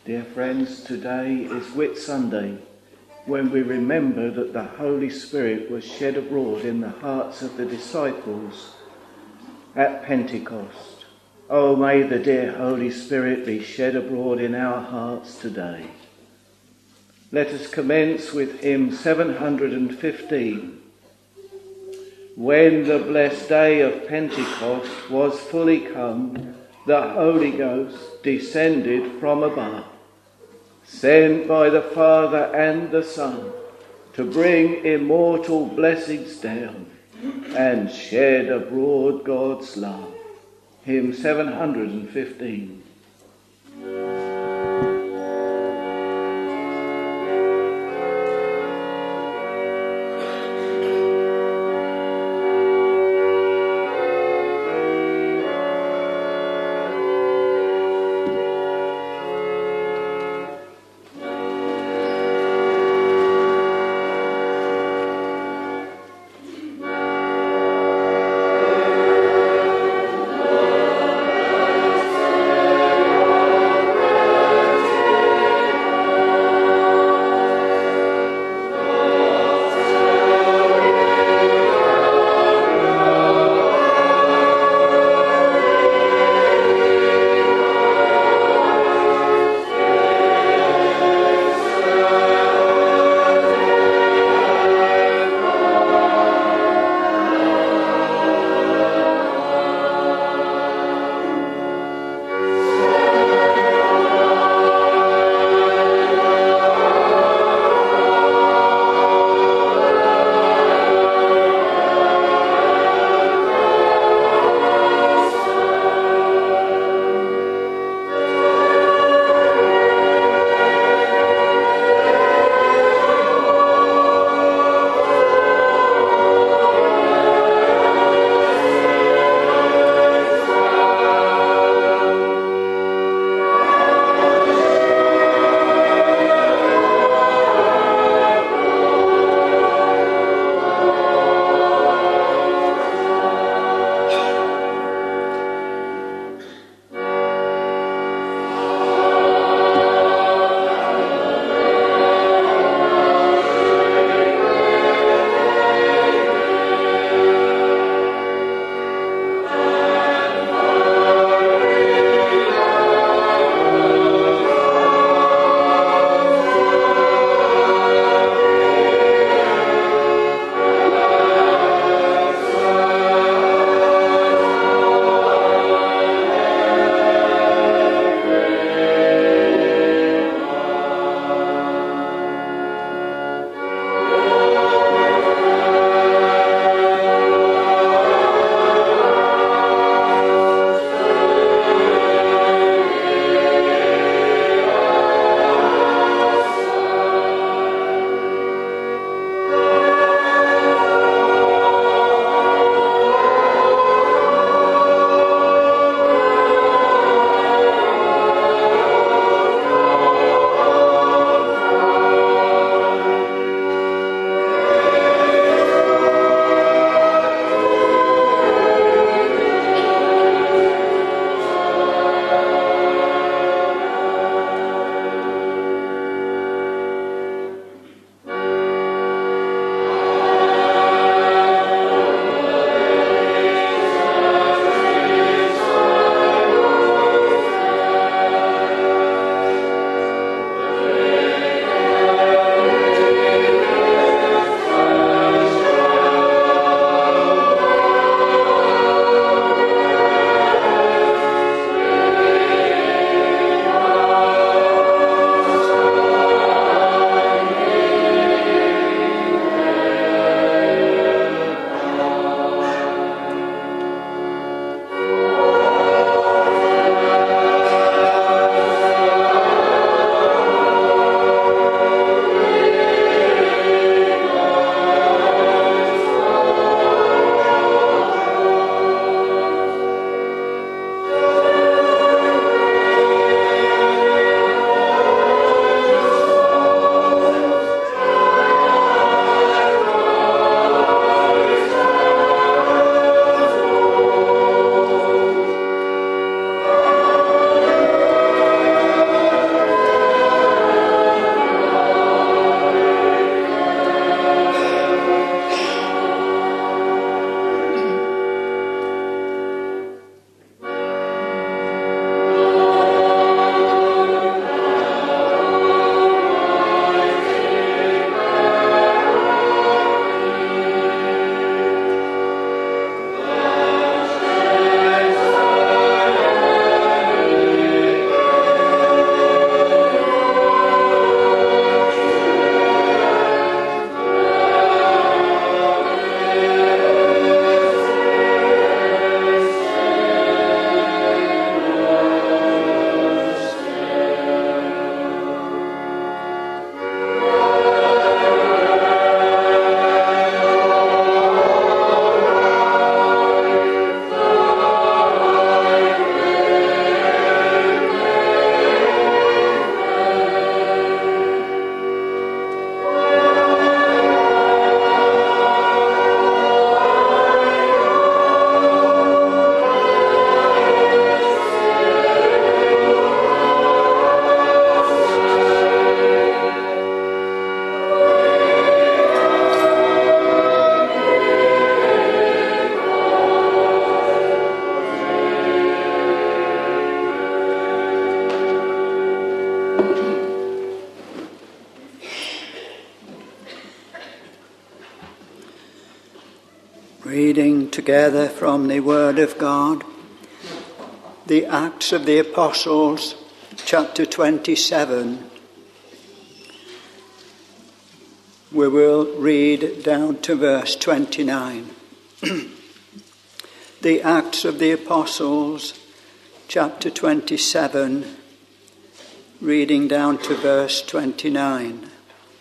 Dear friends, today is Whit Sunday, when we remember that the Holy Spirit was shed abroad in the hearts of the disciples at Pentecost. Oh, may the dear Holy Spirit be shed abroad in our hearts today. Let us commence with hymn 715. When the blessed day of Pentecost was fully come, the Holy Ghost descended from above, sent by the Father and the Son to bring immortal blessings down and shed abroad God's love. Hymn 715. Reading together from the Word of God, the Acts of the Apostles, chapter 27. We will read down to verse 29. The Acts of the Apostles, chapter 27, reading down to verse 29.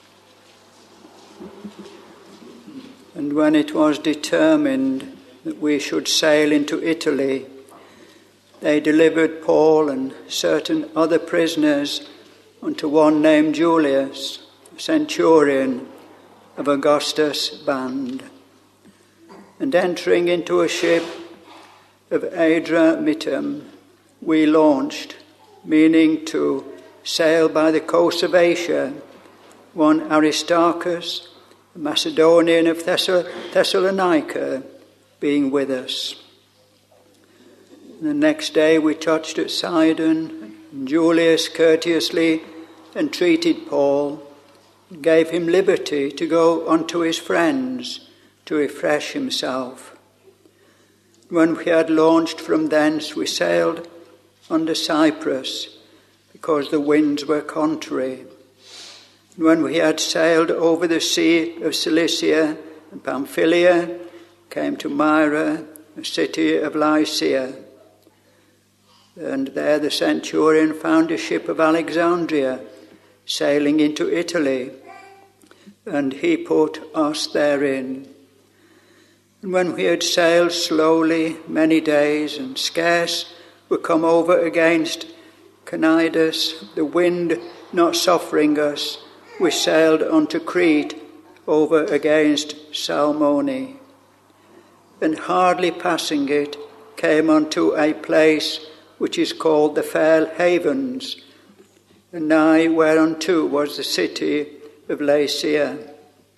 And when it was determined that we should sail into Italy, they delivered Paul and certain other prisoners unto one named Julius, a centurion of Augustus' band. And entering into a ship of Adramyttium, we launched, meaning to sail by the coast of Asia, one Aristarchus, a Macedonian of Thessalonica, being with us. And the next day we touched at Sidon, and Julius courteously entreated Paul, and gave him liberty to go unto his friends to refresh himself. When we had launched from thence, we sailed under Cyprus, because the winds were contrary. And when we had sailed over the sea of Cilicia and Pamphylia, came to Myra, a city of Lycia. And there the centurion found a ship of Alexandria, sailing into Italy, and he put us therein. And when we had sailed slowly many days, and scarce were come over against Cnidus, the wind not suffering us, we sailed unto Crete over against Salmone. And hardly passing it, came unto a place which is called the Fair Havens, and nigh whereunto was the city of Lasea.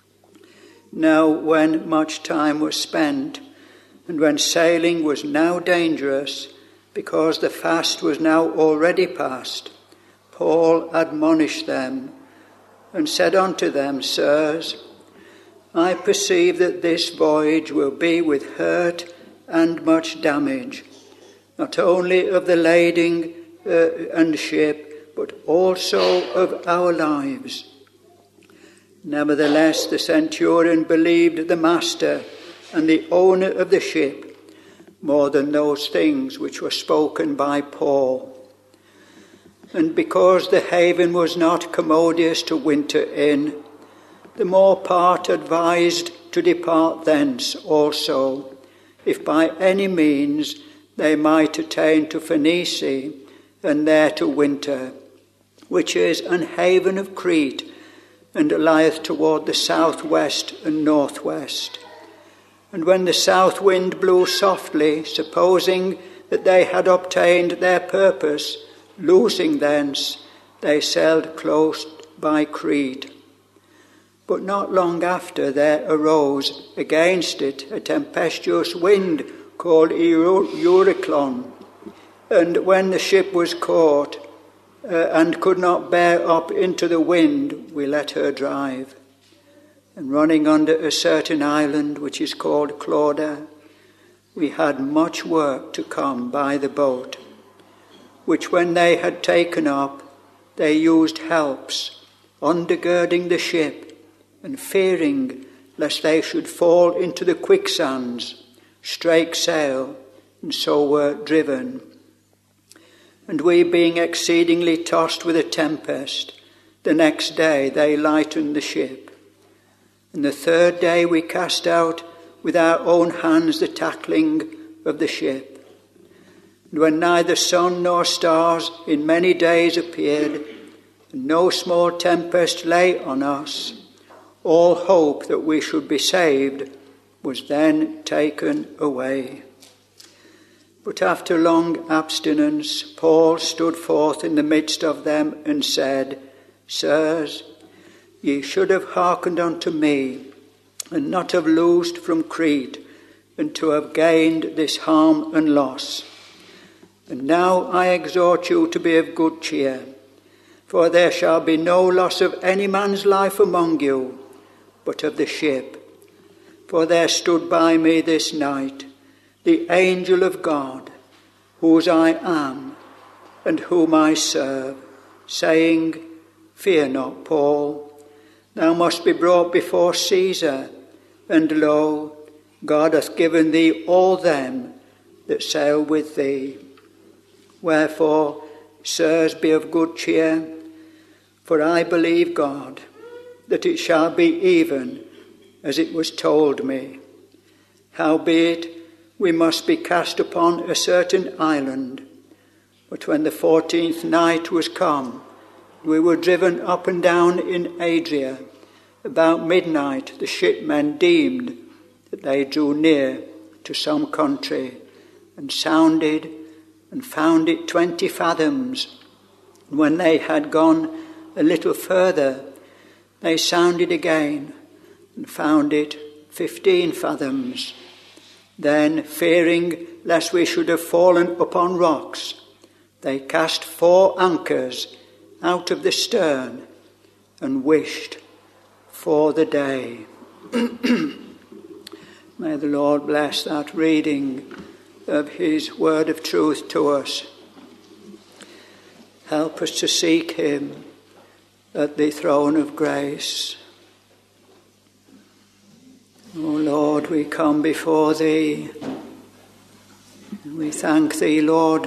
Now when much time was spent, and when sailing was now dangerous, because the fast was now already past, Paul admonished them, and said unto them, Sirs, I perceive that this voyage will be with hurt and much damage, not only of the lading and ship, but also of our lives. Nevertheless, the centurion believed the master and the owner of the ship more than those things which were spoken by Paul. And because the haven was not commodious to winter in, the more part advised to depart thence also, if by any means they might attain to Phoenice, and there to winter, which is an haven of Crete, and lieth toward the southwest and northwest. And when the south wind blew softly, supposing that they had obtained their purpose, loosing thence, they sailed close by Crete. But not long after there arose against it a tempestuous wind called Euroclon. And when the ship was caught and could not bear up into the wind, we let her drive. And running under a certain island which is called Clauda, we had much work to come by the boat, which when they had taken up, they used helps, undergirding the ship, and fearing lest they should fall into the quicksands, strake sail, and so were driven. And we, being exceedingly tossed with a tempest, the next day they lightened the ship. And the third day we cast out with our own hands the tackling of the ship. And when neither sun nor stars in many days appeared, and no small tempest lay on us, all hope that we should be saved was then taken away. But after long abstinence, Paul stood forth in the midst of them and said, Sirs, ye should have hearkened unto me, and not have loosed from Crete, and to have gained this harm and loss. And now I exhort you to be of good cheer, For there shall be no loss of any man's life among you, but of the ship. For there stood by me this night the angel of God, whose I am, and whom I serve, saying, Fear not, Paul, thou must be brought before Caesar, and lo, God hath given thee all them that sail with thee. Wherefore, sirs, be of good cheer, for I believe God, that it shall be even as it was told me. Howbeit, we must be cast upon a certain island. But when the 14th night was come, we were driven up and down in Adria. About midnight the shipmen deemed that they drew near to some country, and sounded, and found it 20 fathoms. And when they had gone a little further, they sounded again, and found it 15 fathoms. Then, fearing lest we should have fallen upon rocks, they cast 4 anchors out of the stern, and wished for the day. May the Lord bless that reading of his word of truth to us. Help us to seek him at the throne of grace. O Lord, we come before thee. We thank thee, Lord,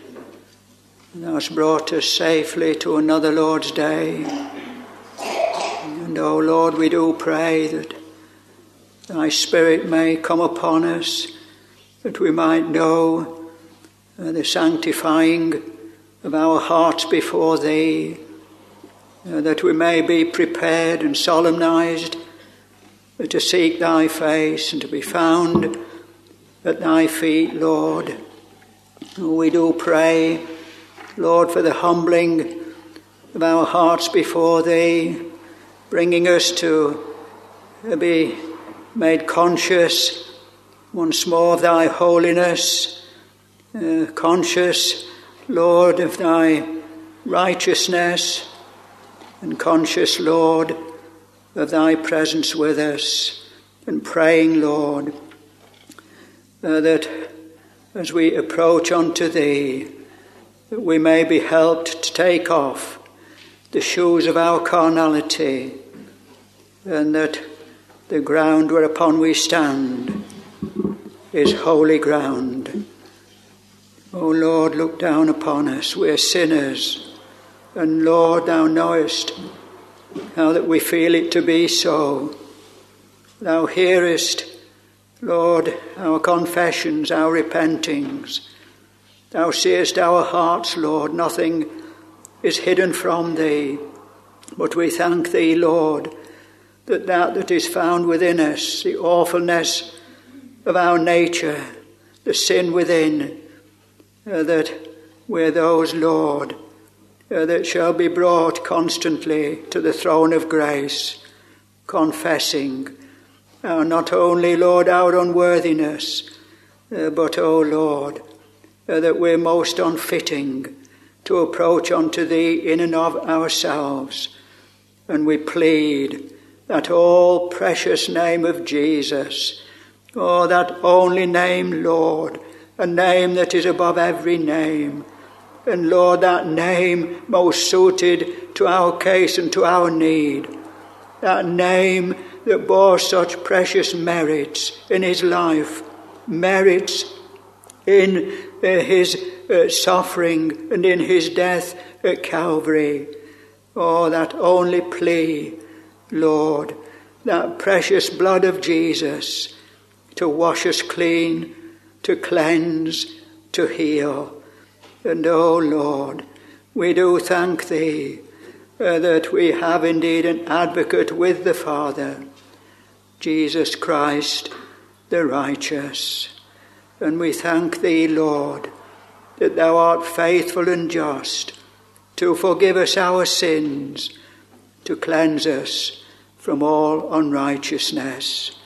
thou hast brought us safely to another Lord's Day. And, O Lord, we do pray that thy Spirit may come upon us, that we might know the sanctifying of our hearts before thee, that we may be prepared and solemnized to seek thy face and to be found at thy feet, Lord. We do pray, Lord, for the humbling of our hearts before thee, bringing us to be made conscious once more of thy holiness, conscious, Lord, of thy righteousness, and conscious, Lord, of thy presence with us, and praying, Lord, that as we approach unto thee, that we may be helped to take off the shoes of our carnality, and that the ground whereupon we stand is holy ground. O Lord, look down upon us. We are sinners. And Lord, thou knowest how that we feel it to be so. Thou hearest, Lord, our confessions, our repentings. Thou seest our hearts, Lord. Nothing is hidden from thee. But we thank thee, Lord, that is found within us, the awfulness of our nature, the sin within, that we're those, Lord, that shall be brought constantly to the throne of grace, confessing not only, Lord, our unworthiness, but, O Lord, that we're most unfitting to approach unto thee in and of ourselves. And we plead that all precious name of Jesus, oh, that only name, Lord, a name that is above every name. And Lord, that name most suited to our case and to our need. That name that bore such precious merits in his life, merits in his suffering and in his death at Calvary. Oh, that only plea, Lord, that precious blood of Jesus to wash us clean, to cleanse, to heal. And, oh Lord, we do thank thee that we have indeed an advocate with the Father, Jesus Christ, the righteous. And we thank thee, Lord, that thou art faithful and just to forgive us our sins, to cleanse us from all unrighteousness.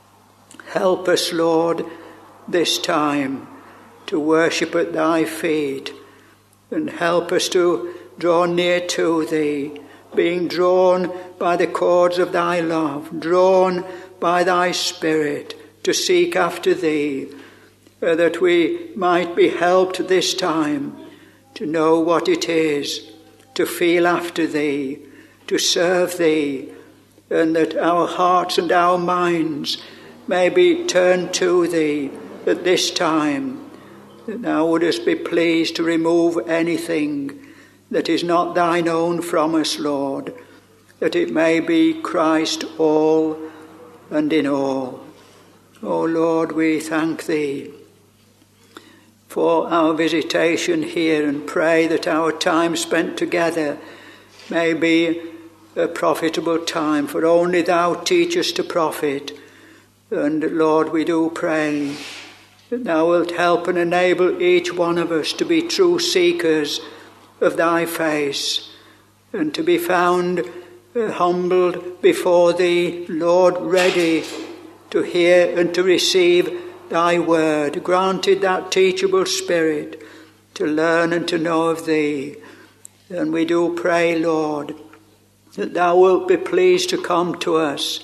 Help us, Lord, this time to worship at thy feet, and help us to draw near to thee, being drawn by the cords of thy love, drawn by thy Spirit to seek after thee, that we might be helped this time to know what it is to feel after thee, to serve thee, and that our hearts and our minds may be turned to thee at this time, that thou wouldest be pleased to remove anything that is not thine own from us, Lord, that it may be Christ all and in all. O Lord, we thank thee for our visitation here and pray that our time spent together may be a profitable time, for only thou teachest to profit. And Lord, we do pray that thou wilt help and enable each one of us to be true seekers of thy face, and to be found humbled before thee, Lord, ready to hear and to receive thy word, granted that teachable spirit to learn and to know of thee. And we do pray, Lord, that thou wilt be pleased to come to us,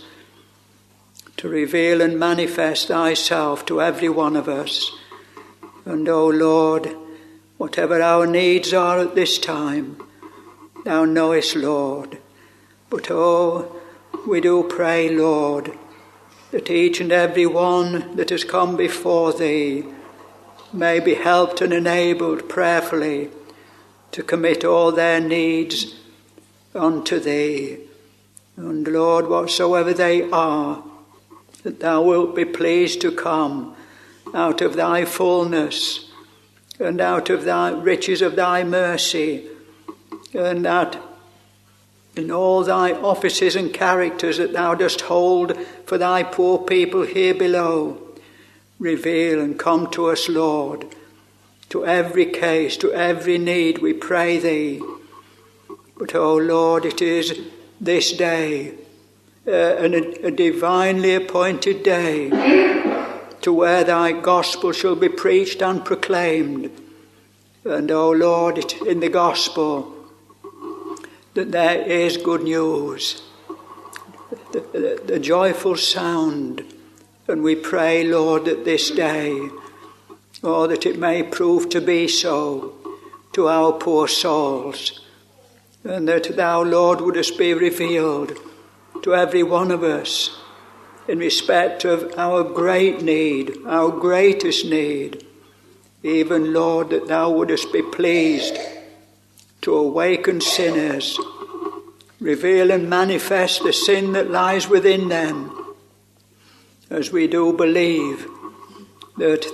to reveal and manifest thyself to every one of us. And, O Lord, whatever our needs are at this time, thou knowest, Lord. But, we do pray, Lord, that each and every one that has come before thee may be helped and enabled prayerfully to commit all their needs unto thee. And, Lord, whatsoever they are, that thou wilt be pleased to come out of thy fullness and out of thy riches of thy mercy, and that in all thy offices and characters that thou dost hold for thy poor people here below, reveal and come to us, Lord, to every case, to every need, we pray thee. But, O Lord, it is this day, a divinely appointed day, to where thy gospel shall be preached and proclaimed. And, O Lord, in the gospel, that there is good news, the joyful sound. And we pray, Lord, that this day, that it may prove to be so to our poor souls, and that thou, Lord, wouldest be revealed to every one of us in respect of our great need, our greatest need. Even, Lord, that thou wouldest be pleased to awaken sinners, reveal and manifest the sin that lies within them, as we do believe that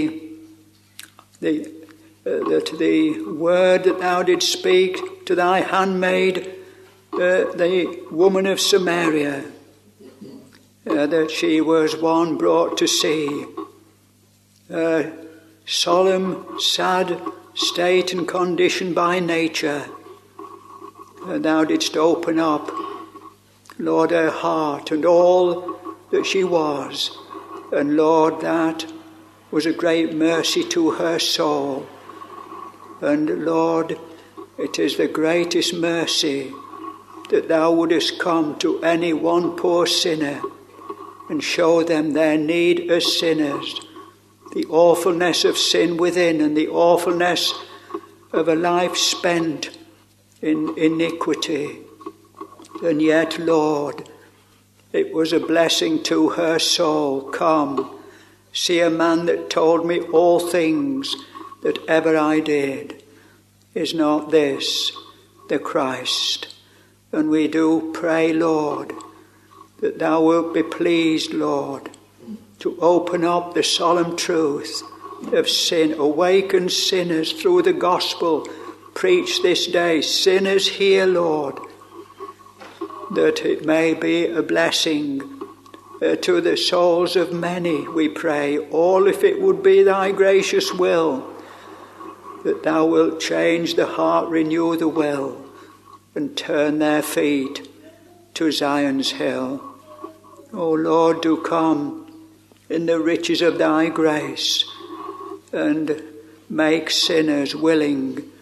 the word that thou didst speak to thy handmaid, the woman of Samaria, that she was one brought to see a solemn, sad state and condition by nature. Thou didst open up, Lord, her heart and all that she was. And, Lord, that was a great mercy to her soul. And, Lord, it is the greatest mercy that thou wouldest come to any one poor sinner and show them their need as sinners, the awfulness of sin within and the awfulness of a life spent in iniquity. And yet, Lord, it was a blessing to her soul. Come, see a man that told me all things that ever I did. Is not this the Christ? And we do pray, Lord, that thou wilt be pleased, Lord, to open up the solemn truth of sin, awaken sinners through the gospel. Preach this day, sinners hear, Lord, that it may be a blessing to the souls of many, we pray. All if it would be thy gracious will, that thou wilt change the heart, renew the will, and turn their feet to Zion's hill. O Lord, do come in the riches of thy grace and make sinners willing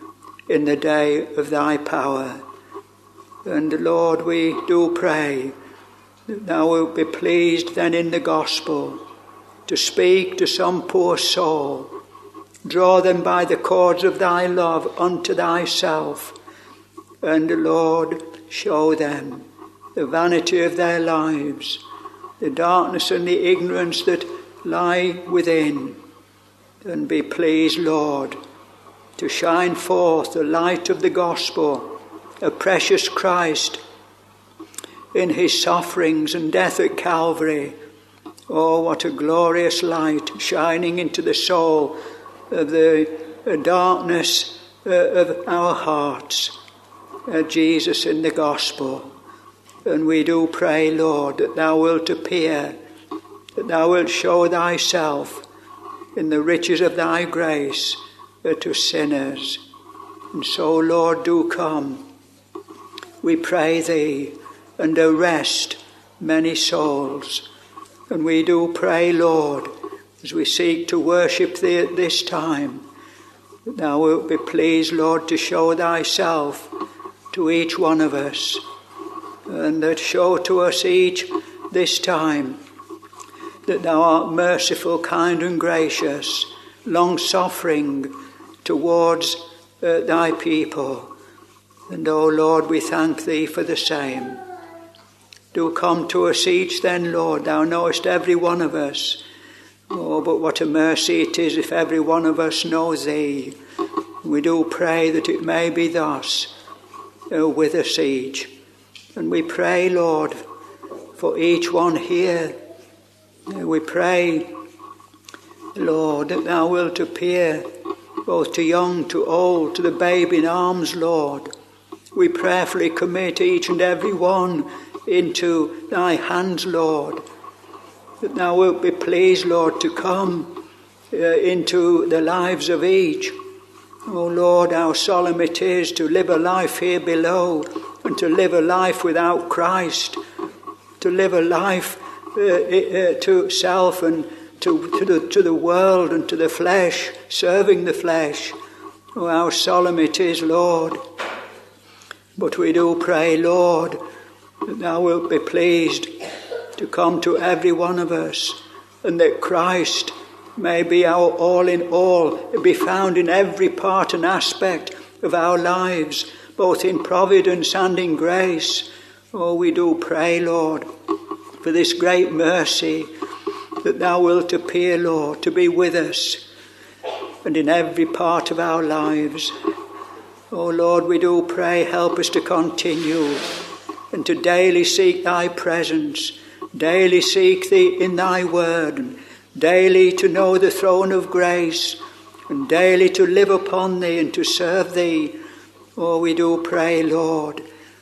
in the day of thy power. And Lord, we do pray that thou wilt be pleased then in the gospel to speak to some poor soul. Draw them by the cords of thy love unto thyself. And Lord, show them the vanity of their lives, the darkness and the ignorance that lie within. And be pleased, Lord, to shine forth the light of the gospel, a precious Christ in his sufferings and death at Calvary. Oh, what a glorious light shining into the soul of the darkness of our hearts. Jesus in the gospel. And we do pray, Lord, that thou wilt appear, that thou wilt show thyself in the riches of thy grace to sinners. And so, Lord, do come, we pray thee, and arrest many souls. And we do pray, Lord, as we seek to worship thee at this time, that thou wilt be pleased, Lord, to show thyself to each one of us, and that show to us each this time that thou art merciful, kind and gracious, long-suffering towards thy people. And, O Lord, we thank thee for the same. Do come to us each then, Lord. Thou knowest every one of us. Oh, but what a mercy it is if every one of us know thee. We do pray that it may be thus with us each. And we pray, Lord, for each one here. We pray, Lord, that thou wilt appear both to young, to old, to the babe in arms, Lord. We prayerfully commit each and every one into thy hands, Lord, that thou wilt be pleased, Lord, to come into the lives of each. Oh, Lord, how solemn it is to live a life here below and to live a life without Christ, to live a life to self and to the world and to the flesh, serving the flesh. Oh, how solemn it is, Lord. But we do pray, Lord, that thou wilt be pleased to come to every one of us, and that Christ may be our all in all, be found in every part and aspect of our lives, both in providence and in grace. Oh, we do pray, Lord, for this great mercy, that thou wilt appear, Lord, to be with us and in every part of our lives. Oh, Lord, we do pray, help us to continue and to daily seek thy presence, daily seek thee in thy word, and daily to know the throne of grace, and daily to live upon thee and to serve thee. Oh, we do pray, Lord,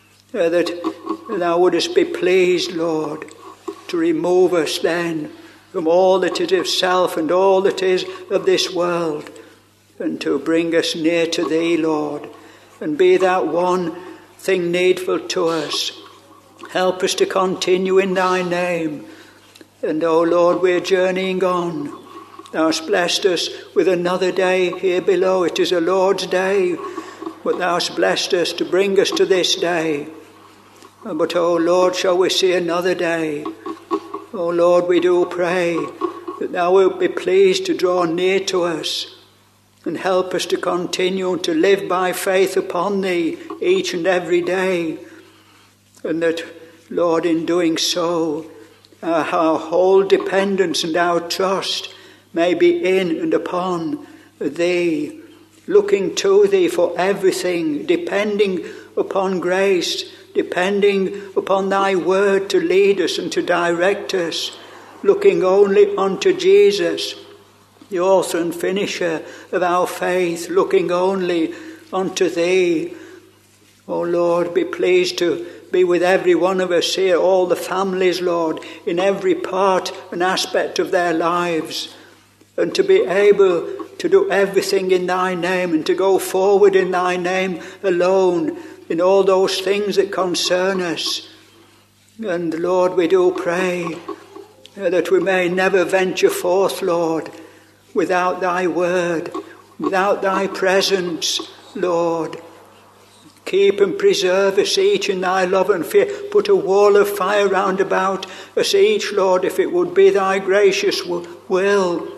that thou wouldest be pleased, Lord, to remove us then from all that is of self and all that is of this world, and to bring us near to thee, Lord, and be that one thing needful to us. Help us to continue in thy name. And, O Lord, we're journeying on. Thou hast blessed us with another day here below. It is a Lord's day, but thou hast blessed us to bring us to this day. But, O Lord, shall we see another day? O Lord, we do pray that thou wilt be pleased to draw near to us and help us to continue to live by faith upon thee each and every day. And that, Lord, in doing so, our whole dependence and our trust may be in and upon thee, looking to thee for everything, depending upon grace, depending upon thy word to lead us and to direct us, looking only unto Jesus, the author and finisher of our faith, looking only unto thee. O Lord, be pleased to be with every one of us here, all the families, Lord, in every part and aspect of their lives, and to be able to do everything in thy name and to go forward in thy name alone in all those things that concern us. And Lord, we do pray that we may never venture forth, Lord, without thy word, without thy presence, Lord. Keep and preserve us each in thy love and fear. Put a wall of fire round about us each, Lord, if it would be thy gracious will.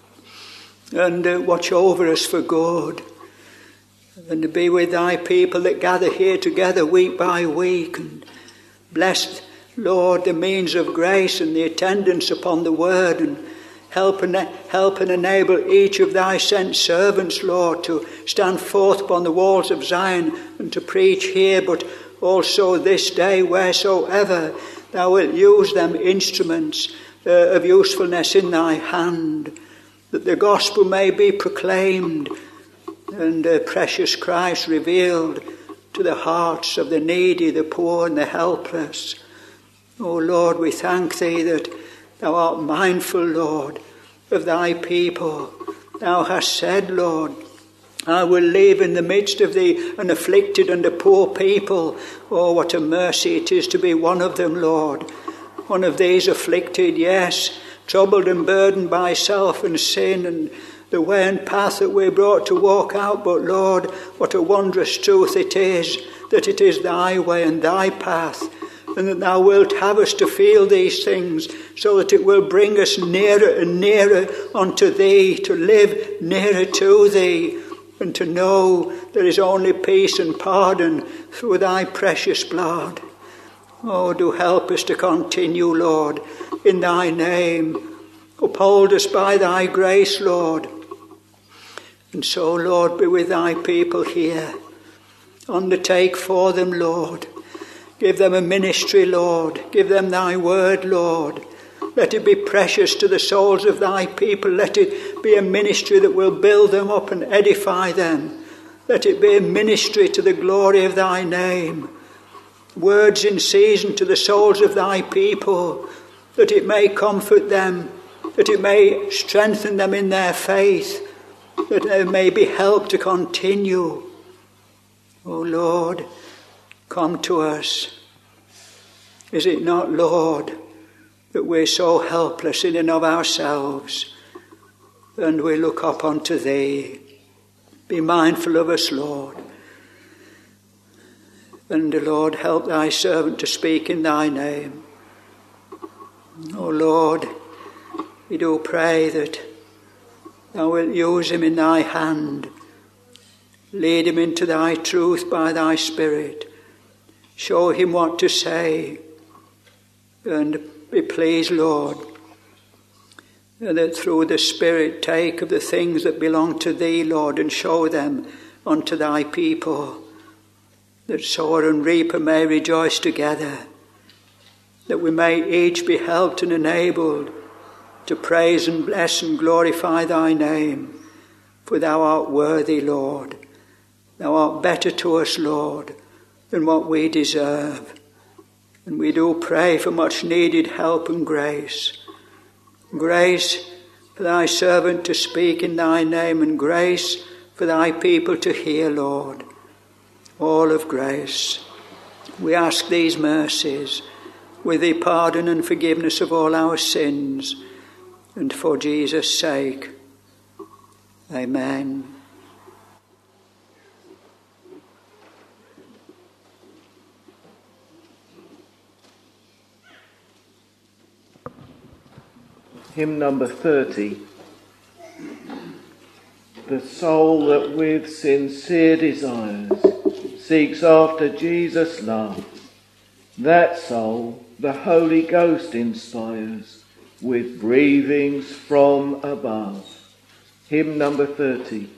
And watch over us for good. And be with thy people that gather here together week by week. And bless, Lord, the means of grace and the attendance upon the word, and help and enable each of thy sent servants, Lord, to stand forth upon the walls of Zion and to preach here, but also this day wheresoever thou wilt use them instruments of usefulness in thy hand, that the gospel may be proclaimed and precious Christ revealed to the hearts of the needy, the poor and the helpless. O Lord, we thank thee that thou art mindful, Lord, of thy people. Thou hast said, Lord, I will leave in the midst of thee an afflicted and a poor people. Oh, what a mercy it is to be one of them, Lord. One of these afflicted, yes, troubled and burdened by self and sin and the way and path that we're brought to walk out. But Lord, what a wondrous truth it is, that it is thy way and thy path, and that thou wilt have us to feel these things, so that it will bring us nearer and nearer unto thee, to live nearer to thee, and to know there is only peace and pardon through thy precious blood. Oh, do help us to continue, Lord, in thy name. Uphold us by thy grace, Lord. And so, Lord, be with thy people here. Undertake for them, Lord. Give them a ministry, Lord. Give them thy word, Lord. Let it be precious to the souls of thy people. Let it be a ministry that will build them up and edify them. Let it be a ministry to the glory of thy name. Words in season to the souls of thy people, that it may comfort them, that it may strengthen them in their faith, that they may be helped to continue. O Lord, come to us. Is it not, Lord, that we're so helpless in and of ourselves, and we look up unto thee? Be mindful of us, Lord. And, Lord, help thy servant to speak in thy name. O Lord, we do pray that thou wilt use him in thy hand. Lead him into thy truth by thy Spirit. Show him what to say. And be pleased, Lord, that through the Spirit take of the things that belong to thee, Lord, and show them unto thy people, that sower and reaper may rejoice together, that we may each be helped and enabled to praise and bless and glorify thy name. For thou art worthy, Lord. Thou art better to us, Lord, than what we deserve. And we do pray for much needed help and grace. Grace for thy servant to speak in thy name, and grace for thy people to hear, Lord. All of grace. We ask these mercies with the pardon and forgiveness of all our sins, and for Jesus' sake. Amen. Hymn number 30. The soul that with sincere desires seeks after Jesus' love, that soul the Holy Ghost inspires with breathings from above. Hymn number 30.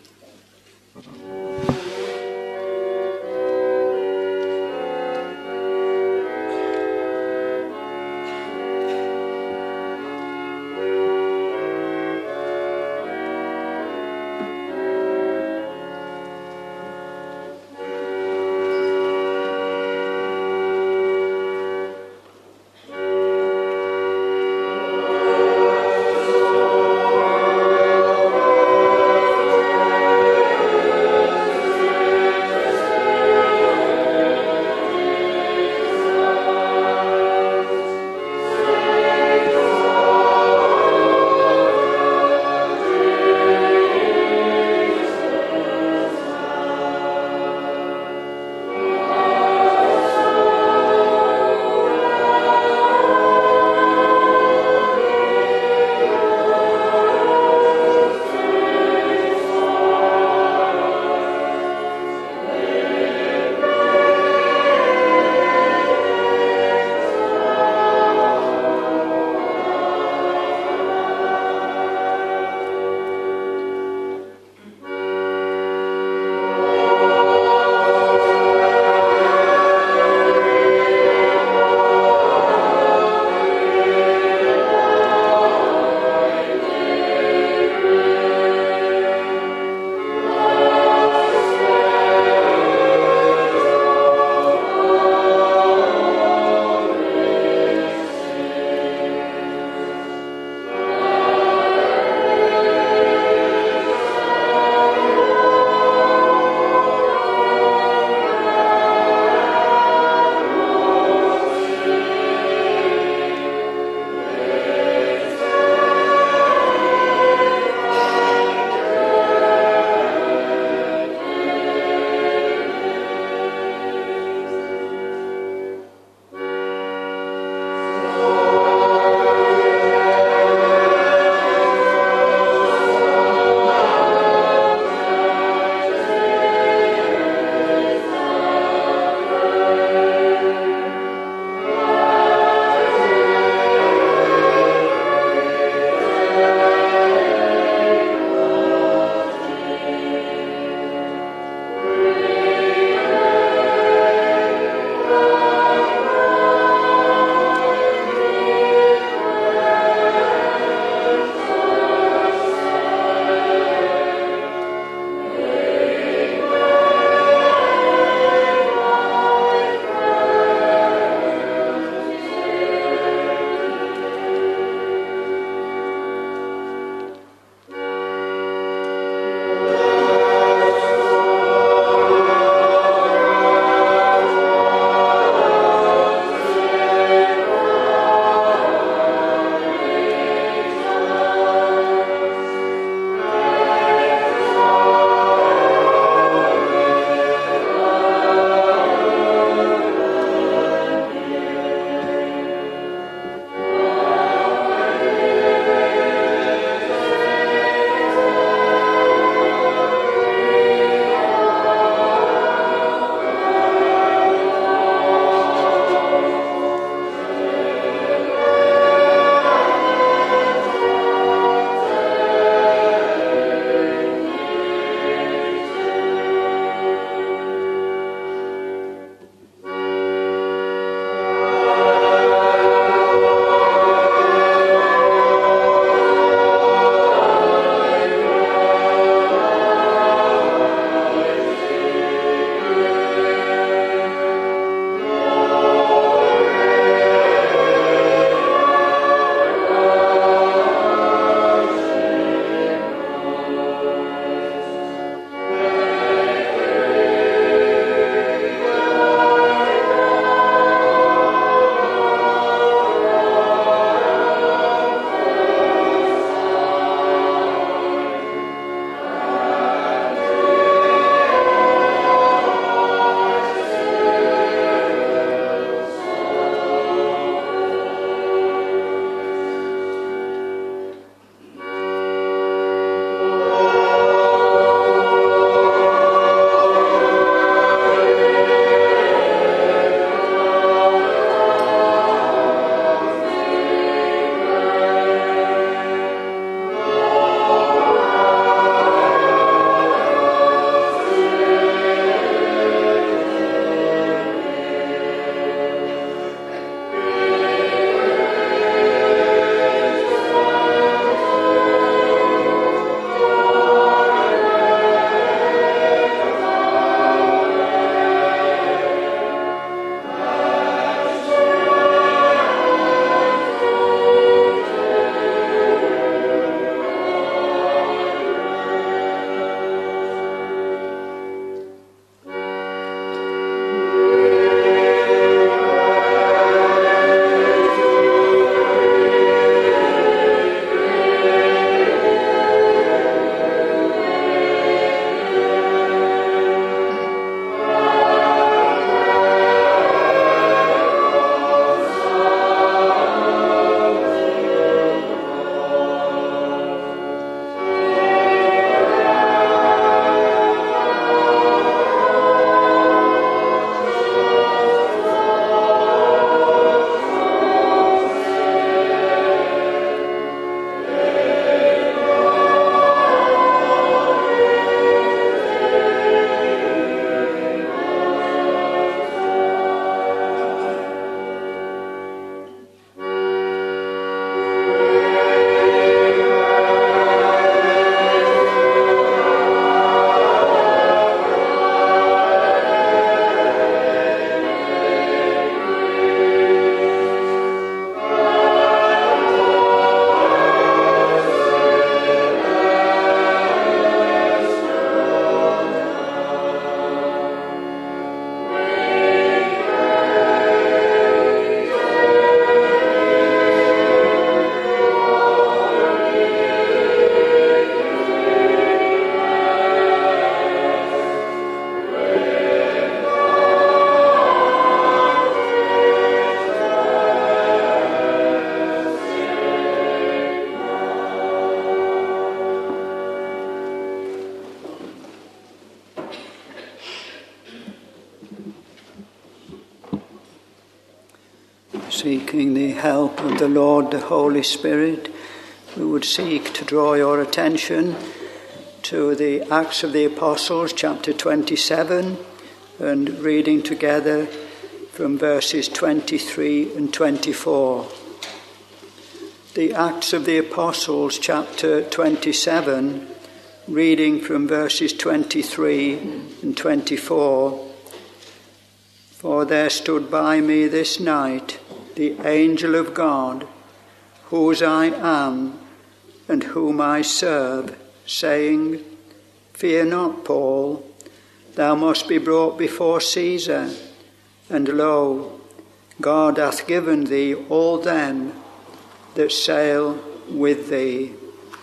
seeking the help of the Lord, the Holy Spirit, we would seek to draw your attention to the Acts of the Apostles, chapter 27, and reading together from verses 23 and 24. The Acts of the Apostles, chapter 27, reading from verses 23 and 24. For there stood by me this night the angel of God, whose I am and whom I serve, saying, Fear not, Paul, thou must be brought before Caesar, and lo, God hath given thee all them that sail with thee.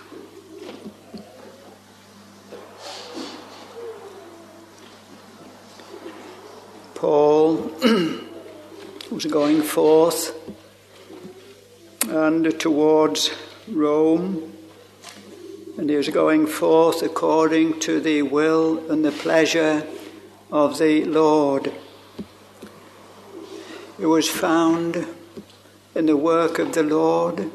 Paul was going forth and towards Rome, and he was going forth according to the will and the pleasure of the Lord. It was found in the work of the Lord.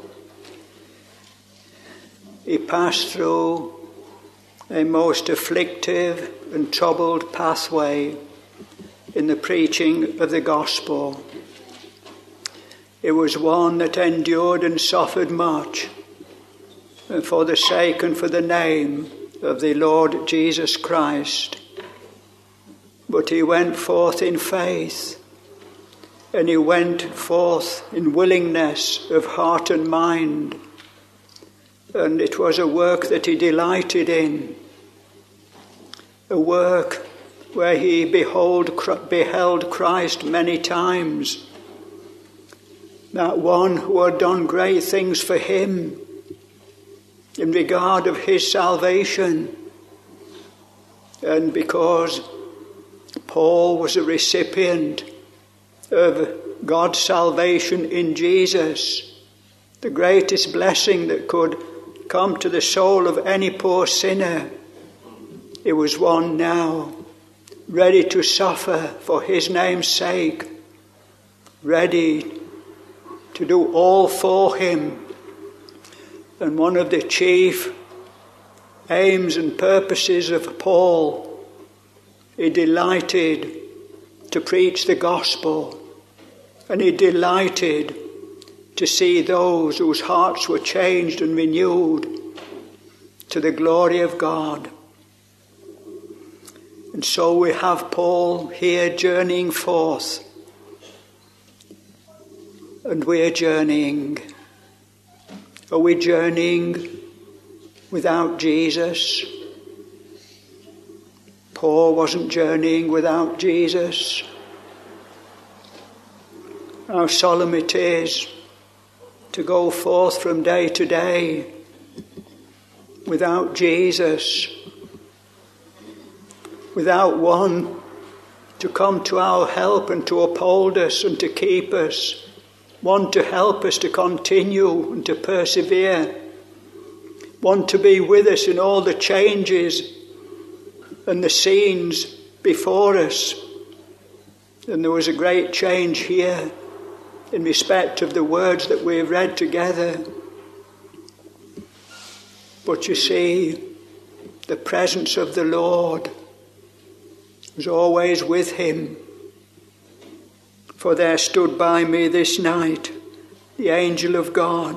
He passed through a most afflictive and troubled pathway in the preaching of the gospel. It was one that endured and suffered much for the sake and for the name of the Lord Jesus Christ. But he went forth in faith, and he went forth in willingness of heart and mind, and it was a work that he delighted in, a work where he beheld Christ many times, that one who had done great things for him in regard of his salvation. And because Paul was a recipient of God's salvation in Jesus, the greatest blessing that could come to the soul of any poor sinner, it was one now ready to suffer for his name's sake, ready to do all for him. And one of the chief aims and purposes of Paul, he delighted to preach the gospel, and he delighted to see those whose hearts were changed and renewed to the glory of God. And so we have Paul here journeying forth, and we are journeying. Are we journeying without Jesus? Paul wasn't journeying without Jesus. How solemn it is to go forth from day to day without Jesus, without one to come to our help and to uphold us and to keep us, one to help us to continue and to persevere, one to be with us in all the changes and the scenes before us. And there was a great change here in respect of the words that we've read together. But you see, the presence of the Lord was always with him. For there stood by me this night the angel of God.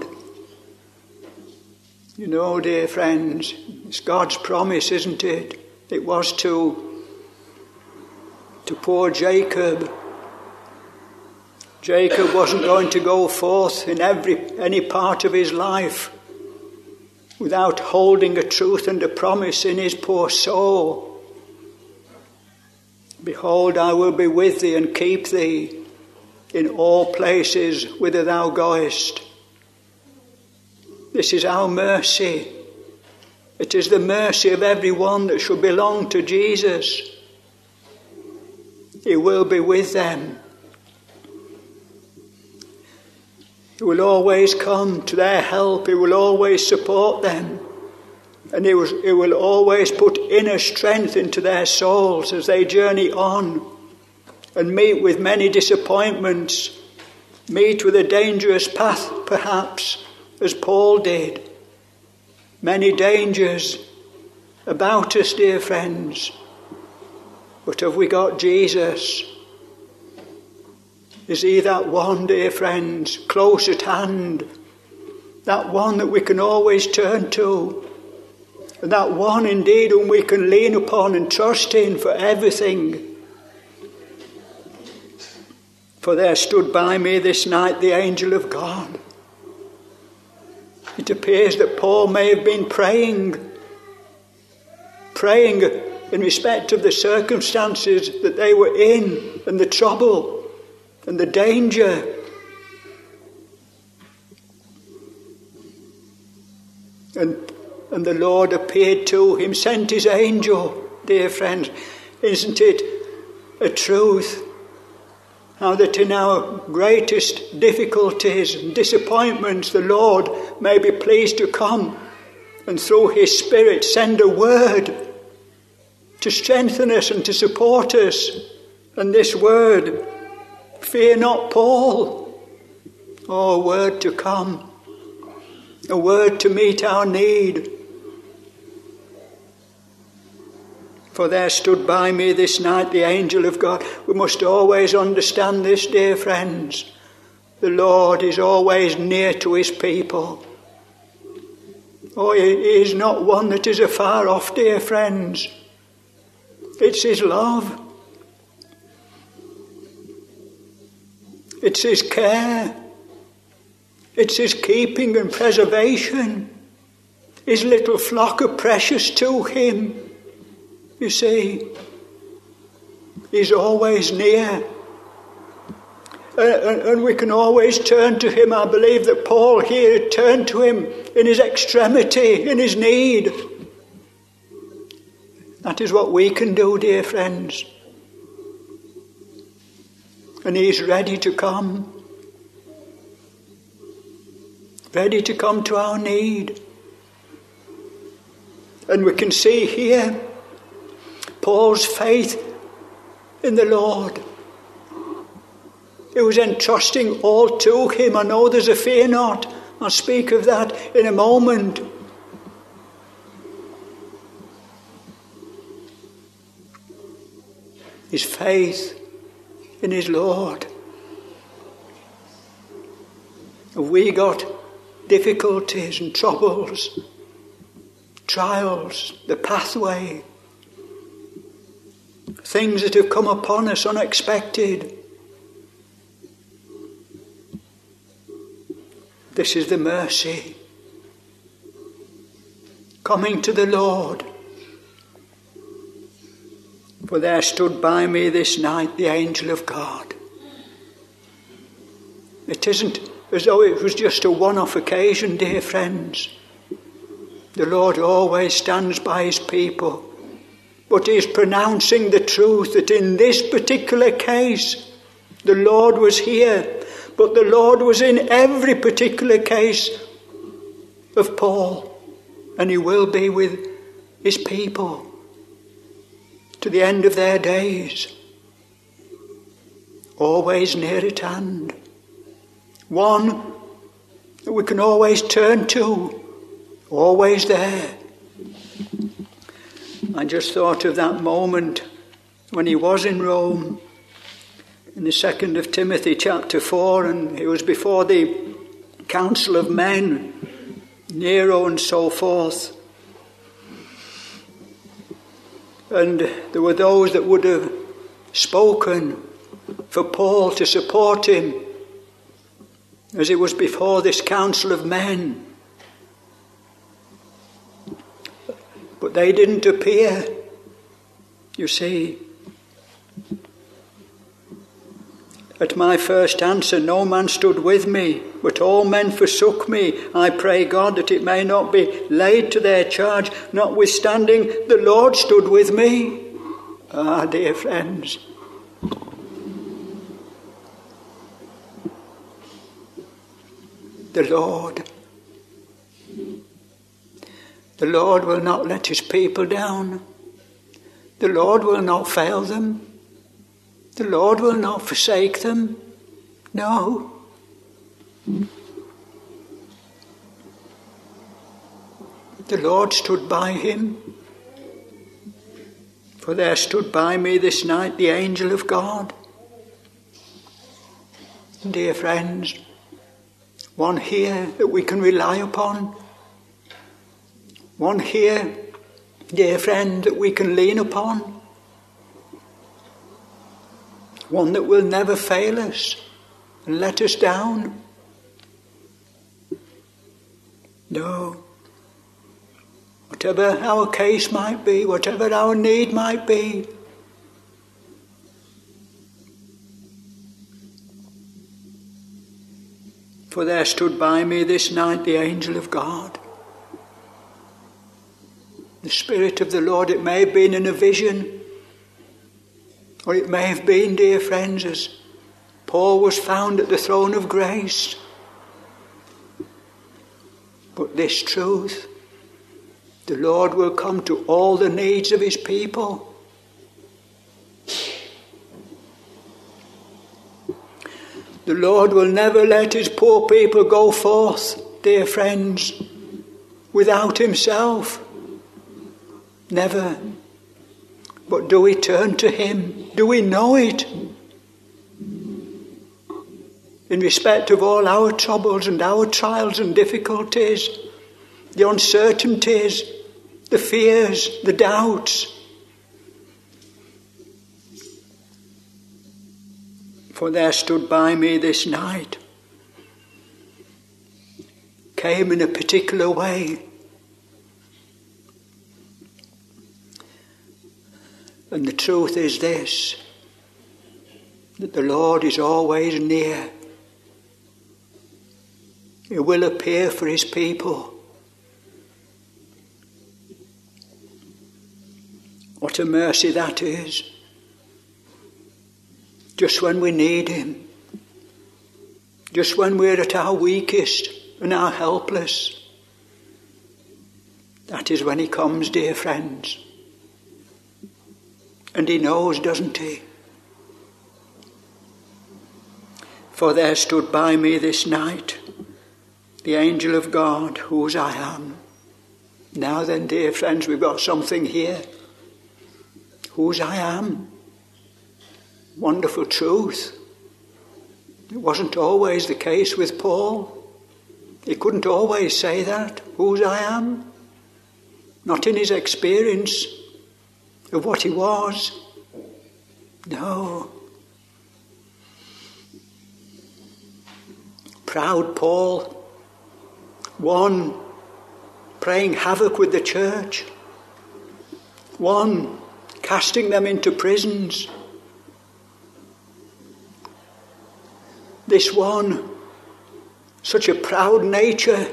You know, dear friends, it's God's promise, isn't it? It was to poor Jacob. Jacob wasn't going to go forth in any part of his life without holding a truth and a promise in his poor soul. Behold, I will be with thee and keep thee in all places whither thou goest. This is our mercy. It is the mercy of everyone that should belong to Jesus. He will be with them. He will always come to their help. He will always support them. And he will always put inner strength into their souls as they journey on and meet with many disappointments meet with a dangerous path, perhaps, as Paul did. Many dangers about us, dear friends. But have we got Jesus? Is he that one, dear friends, close at hand? That one that we can always turn to? And that one indeed whom we can lean upon and trust in for everything? For there stood by me this night the angel of God. It appears that Paul may have been praying in respect of the circumstances that they were in, and the trouble and the danger. And the Lord appeared to him, sent his angel, dear friends. Isn't it a truth? How that in our greatest difficulties and disappointments, the Lord may be pleased to come and through his Spirit send a word to strengthen us and to support us. And this word, fear not, Paul. Oh, a word to come, a word to meet our need. For there stood by me this night the angel of God. We must always understand this, dear friends. The Lord is always near to his people. Oh, he is not one that is afar off, dear friends. It's his love. It's his care. It's his keeping and preservation. His little flock are precious to him. You see, he's always near. And we can always turn to him. I believe that Paul here turned to him in his extremity, in his need. That is what we can do, dear friends. And he's ready to come. Ready to come to our need. And we can see here Paul's faith in the Lord. He was entrusting all to him. I know there's a fear not. I'll speak of that in a moment. His faith in his Lord. Have we got difficulties and troubles, trials, the pathway, things that have come upon us unexpected? This is the mercy. Coming to the Lord. For there stood by me this night the angel of God. It isn't as though it was just a one-off occasion, dear friends. The Lord always stands by his people. But he is pronouncing the truth that in this particular case, the Lord was here. But the Lord was in every particular case of Paul. And he will be with his people to the end of their days. Always near at hand. One that we can always turn to. Always there. I just thought of that moment when he was in Rome. In the 2nd of Timothy chapter 4, and he was before the council of men, Nero and so forth. And there were those that would have spoken for Paul to support him as it was before this council of men. But they didn't appear, you see. At my first answer, no man stood with me, but all men forsook me. I pray God that it may not be laid to their charge. Notwithstanding, the Lord stood with me. Ah, dear friends. The Lord. The Lord will not let his people down. The Lord will not fail them. The Lord will not forsake them. No. The Lord stood by him. For there stood by me this night the angel of God. Dear friends, one here that we can rely upon. One here, dear friend, that we can lean upon. One that will never fail us and let us down. No. Whatever our case might be, whatever our need might be, for there stood by me this night the angel of God. The Spirit of the Lord, it may have been in a vision, or it may have been, dear friends, as Paul was found at the throne of grace. But this truth, the Lord will come to all the needs of his people. The Lord will never let his poor people go forth, dear friends, without himself. Never. But do we turn to him? Do we know it? In respect of all our troubles and our trials and difficulties, the uncertainties, the fears, the doubts. For there stood by me this night, came in a particular way. And the truth is this, that the Lord is always near. He will appear for his people. What a mercy that is. Just when we need him. Just when we're at our weakest and our helpless. That is when he comes, dear friends. And he knows, doesn't he? For there stood by me this night the angel of God, whose I am. Now then, dear friends, we've got something here. Whose I am. Wonderful truth. It wasn't always the case with Paul. He couldn't always say that, whose I am. Not in his experience of what he was. No. Proud Paul, one playing havoc with the church, one casting them into prisons. This one, such a proud nature.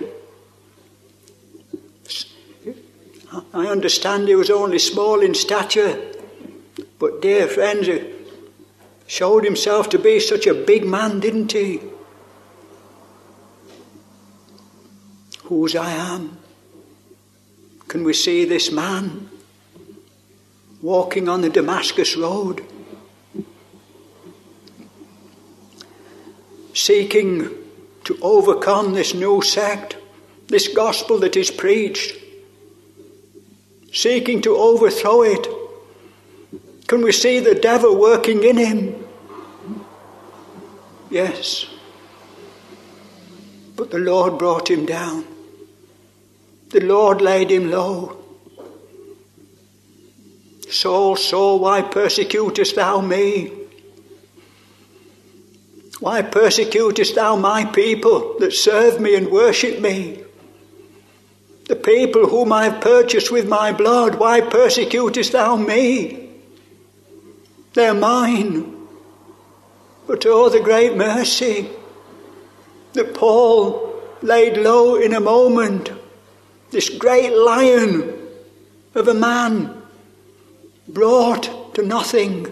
I understand he was only small in stature, but dear friends, he showed himself to be such a big man, didn't he? Whose I am. Can we see this man walking on the Damascus road, seeking to overcome this new sect, this gospel that is preached, seeking to overthrow it? Can we see the devil working in him? Yes. But the Lord brought him down. The Lord laid him low. Saul, Saul, why persecutest thou me? Why persecutest thou my people that serve me and worship me? The people whom I have purchased with my blood, why persecutest thou me? They're mine. But oh, the great mercy that Paul laid low in a moment. This great lion of a man brought to nothing.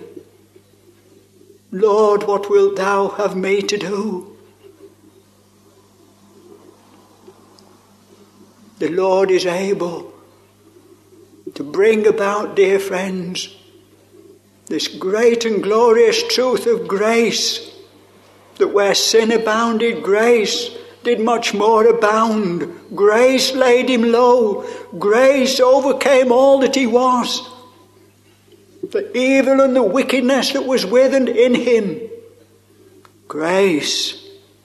Lord, what wilt thou have me to do? The Lord is able to bring about, dear friends, this great and glorious truth of grace that where sin abounded, grace did much more abound. Grace laid him low. Grace overcame all that he was. The evil and the wickedness that was with and in him. Grace.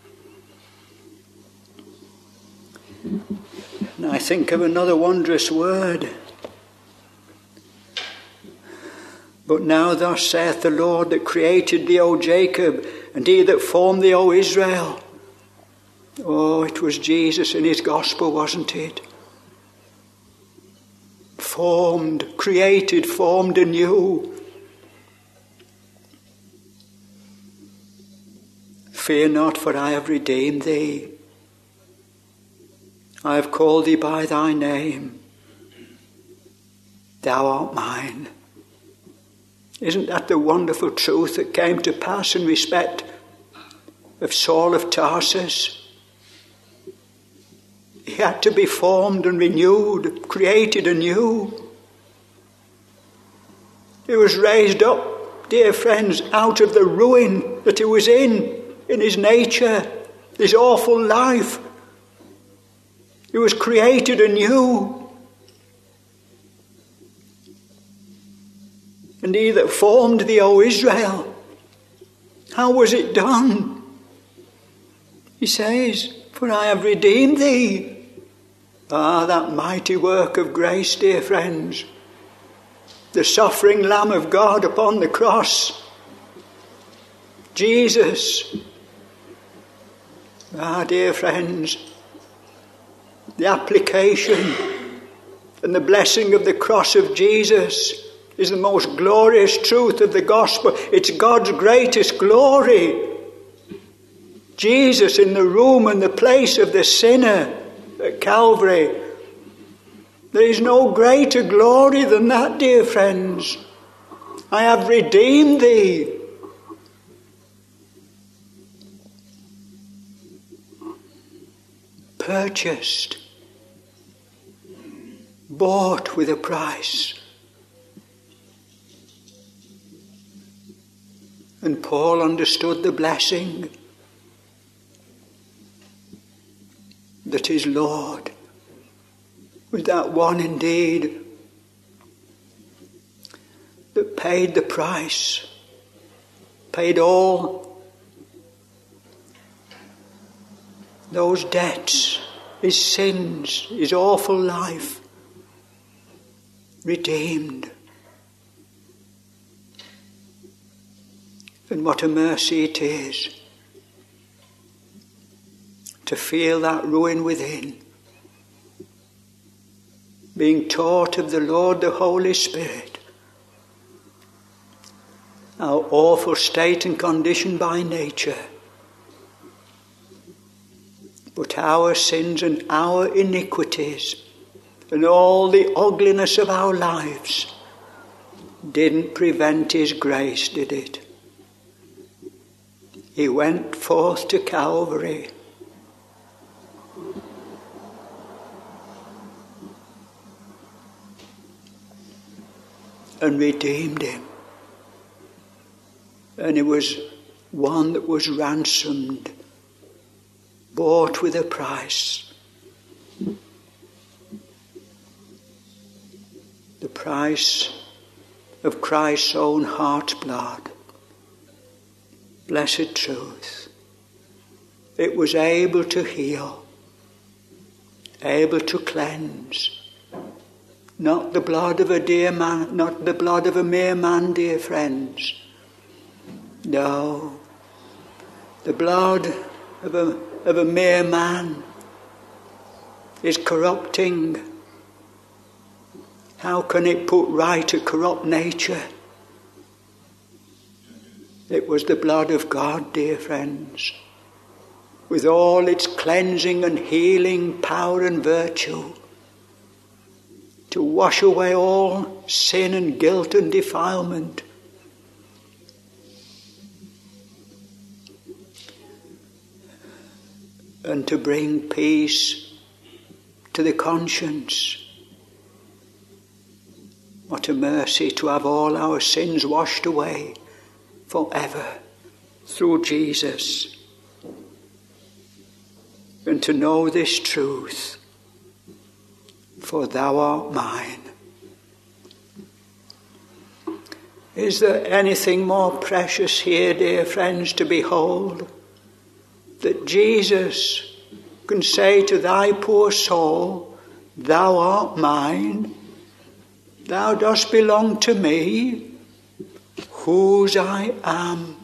And I think of another wondrous word. But now thus saith the Lord that created thee, O Jacob, and he that formed thee, O Israel. Oh, it was Jesus in his gospel, wasn't it? Formed, created, formed anew. Fear not, for I have redeemed thee. I have called thee by thy name. Thou art mine. Isn't that the wonderful truth that came to pass in respect of Saul of Tarsus? He had to be formed and renewed, created anew. He was raised up, dear friends, out of the ruin that he was in his nature, his awful life. He was created anew. And he that formed thee, O Israel, how was it done? He says, for I have redeemed thee. Ah, that mighty work of grace, dear friends. The suffering Lamb of God upon the cross. Jesus. Ah, dear friends, the application and the blessing of the cross of Jesus is the most glorious truth of the gospel. It's God's greatest glory. Jesus in the room and the place of the sinner at Calvary. There is no greater glory than that, dear friends. I have redeemed thee. Purchased. Bought with a price. And Paul understood the blessing that his Lord was that one indeed that paid the price, paid all those debts, his sins, his awful life, redeemed. And what a mercy it is to feel that ruin within, being taught of the Lord, the Holy Spirit, our awful state and condition by nature, but our sins and our iniquities and all the ugliness of our lives didn't prevent his grace, did it? He went forth to Calvary. And redeemed him. And he was one that was ransomed, bought with a price. The price of Christ's own heart's blood. Blessed truth. It was able to heal, able to cleanse. Not the blood of a dear man, not the blood of a mere man, dear friends. No, the blood of a mere man is corrupting. How can it put right a corrupt nature? It was the blood of God, dear friends, with all its cleansing and healing power and virtue, to wash away all sin and guilt and defilement. And to bring peace to the conscience. What a mercy to have all our sins washed away forever through Jesus. and to know this truth, for thou art mine. Is there anything more precious here, dear friends, to behold? That Jesus can say to thy poor soul, thou art mine, thou dost belong to me, whose I am.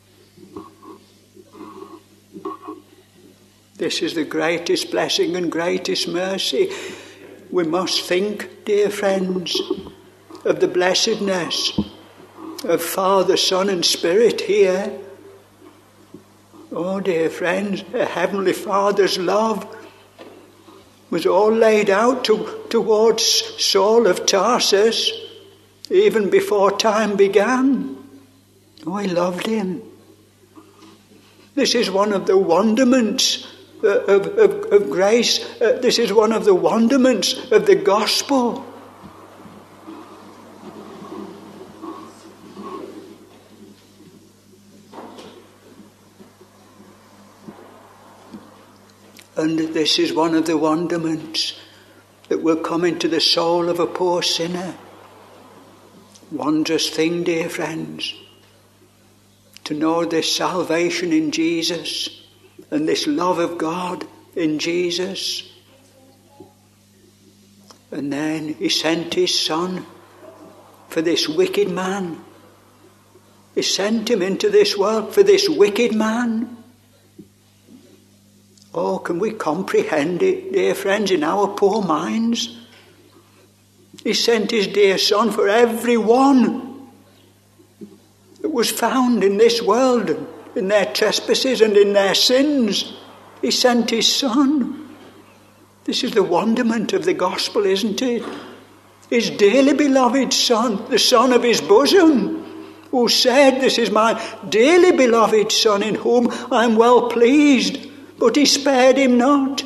This is the greatest blessing and greatest mercy. We must think, dear friends, of the blessedness of Father, Son and Spirit here. Oh, dear friends, a Heavenly Father's love was all laid out towards Saul of Tarsus even before time began. Oh, he loved him. This is one of the wonderments of grace. This is one of the wonderments of the gospel. And this is one of the wonderments that will come into the soul of a poor sinner. Wondrous thing, dear friends, to know this salvation in Jesus and this love of God in Jesus. And then he sent his Son for this wicked man. He sent him into this world for this wicked man. Oh, can we comprehend it, dear friends, in our poor minds? He sent his dear Son for everyone that was found in this world, in their trespasses and in their sins. He sent his Son. This is the wonderment of the gospel, isn't it? His dearly beloved Son, the Son of his bosom, who said, "This is my dearly beloved Son in whom I am well pleased." But he spared him not.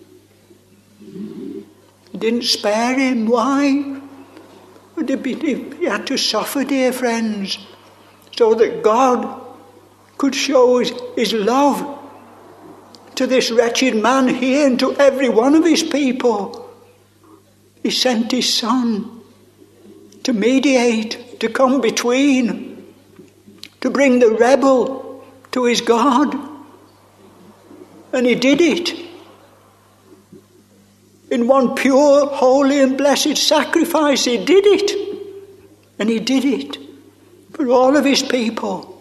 He didn't spare him. Why? He had to suffer, dear friends, so that God could show his love to this wretched man here and to every one of his people. He sent his Son to mediate, to come between, to bring the rebel to his God. And he did it in one pure, holy and blessed sacrifice. He did it. And he did it for all of his people.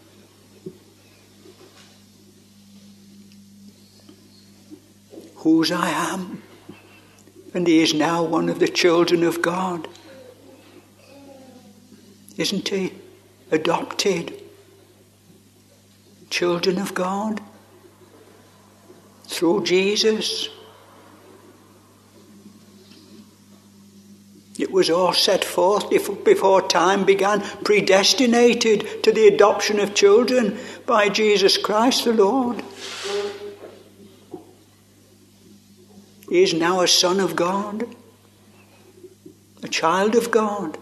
Whose I am. And he is now one of the children of God. Isn't he? Adopted. Children of God. Through Jesus. It was all set forth before time began, predestinated to the adoption of children by Jesus Christ the Lord. He is now a son of God, a child of God.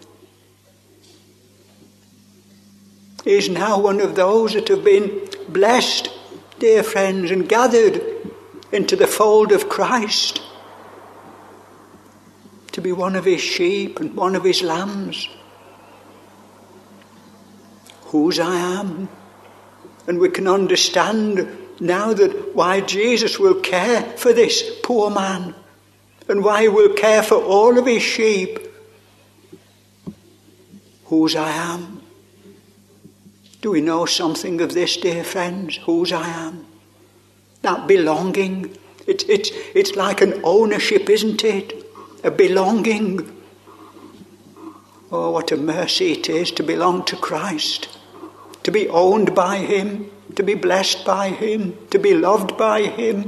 He is now one of those that have been blessed, dear friends, and gathered into the fold of Christ, to be one of his sheep and one of his lambs. Whose I am. And we can understand now that why Jesus will care for this poor man and why he will care for all of his sheep. Whose I am. Do we know something of this, dear friends? Whose I am. That belonging. It's like an ownership, isn't it? A belonging. Oh, what a mercy it is to belong to Christ. To be owned by him. To be blessed by him. To be loved by him.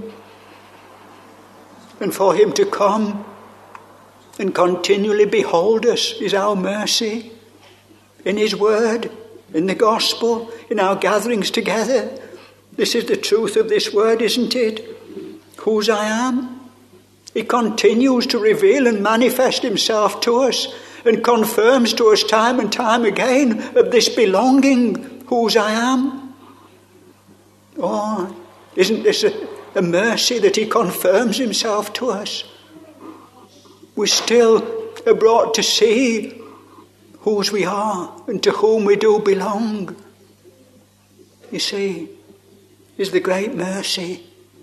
And for him to come and continually behold us is our mercy. In his word, in the gospel, in our gatherings together. This is the truth of this word, isn't it? Whose I am. He continues to reveal and manifest himself to us and confirms to us time and time again of this belonging, whose I am. Oh, isn't this a mercy that he confirms himself to us. We still are brought to see whose we are and to whom we do belong. You see, is the great mercy.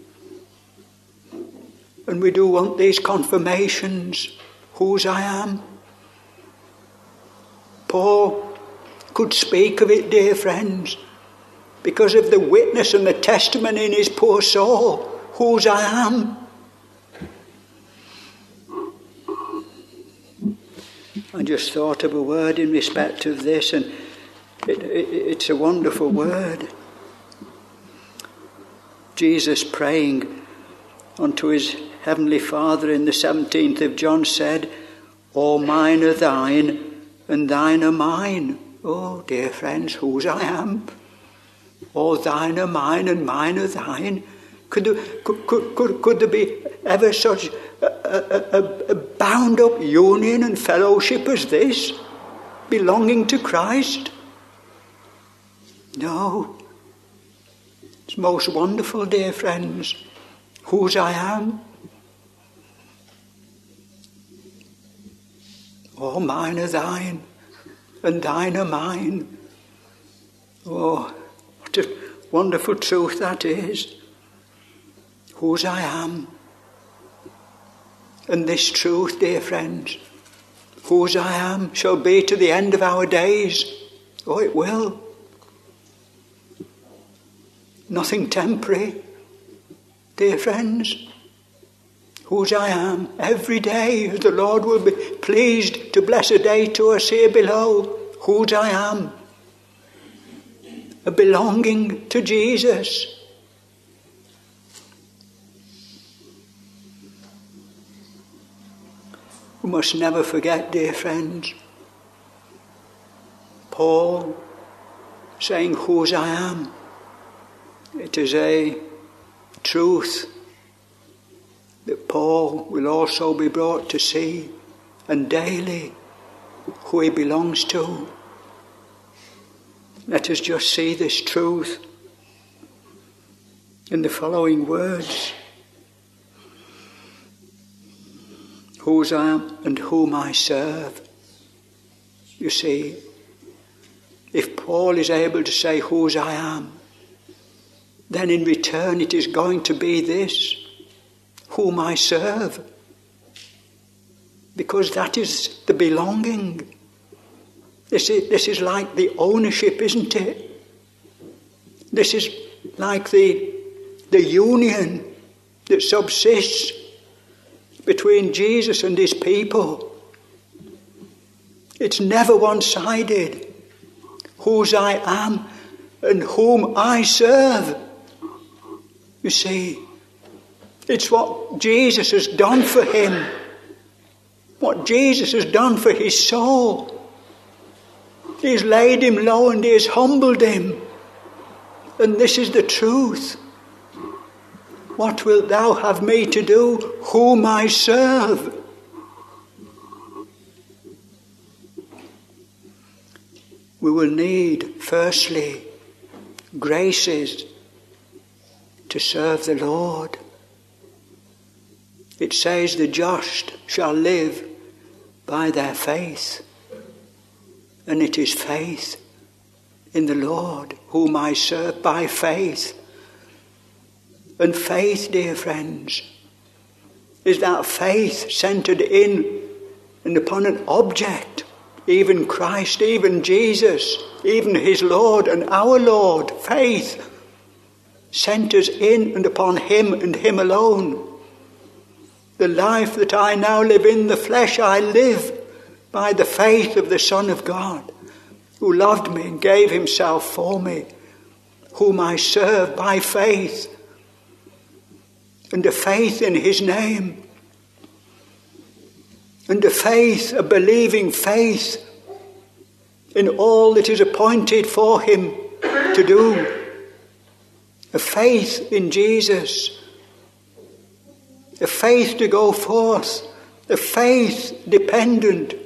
And we do want these confirmations, whose I am. Paul could speak of it, dear friends, because of the witness and the testimony in his poor soul, whose I am. I just thought of a word in respect of this, and it's a wonderful word. Jesus praying unto his heavenly Father in the 17th of John said, all mine are thine, and thine are mine. Oh, dear friends, whose I am. All thine are mine, and mine are thine. Could there be ever such a bound-up union and fellowship as this, belonging to Christ? No. It's most wonderful, dear friends, whose I am. All mine are thine, and thine are mine. Oh, what a wonderful truth that is. Whose I am. And this truth, dear friends, whose I am, shall be to the end of our days. Oh, it will. Nothing temporary, dear friends. Whose I am, every day, as the Lord will be pleased to bless a day to us here below. Whose I am, a belonging to Jesus. We must never forget, dear friends, Paul saying, whose I am. It is a truth that Paul will also be brought to see, and daily, who he belongs to. Let us just see this truth in the following words. Whose I am and whom I serve. You see, if Paul is able to say whose I am, then in return it is going to be this, whom I serve. Because that is the belonging. This is like the ownership, isn't it? This is like the union that subsists between Jesus and his people. It's never one-sided. Whose I am and whom I serve. You see, it's what Jesus has done for him. What Jesus has done for his soul. He's laid him low and he has humbled him. And this is the truth. What wilt thou have me to do, whom I serve? We will need, firstly, graces to serve the Lord. It says the just shall live by their faith. And it is faith in the Lord, whom I serve by faith. And faith, dear friends, is that faith centered in and upon an object, even Christ, even Jesus, even his Lord and our Lord. Faith centers in and upon him and him alone. The life that I now live in the flesh, I live by the faith of the Son of God, who loved me and gave himself for me, whom I serve by faith, and a faith in his name, and a faith, a believing faith in all that is appointed for him to do, a faith in Jesus, a faith to go forth, a faith dependent,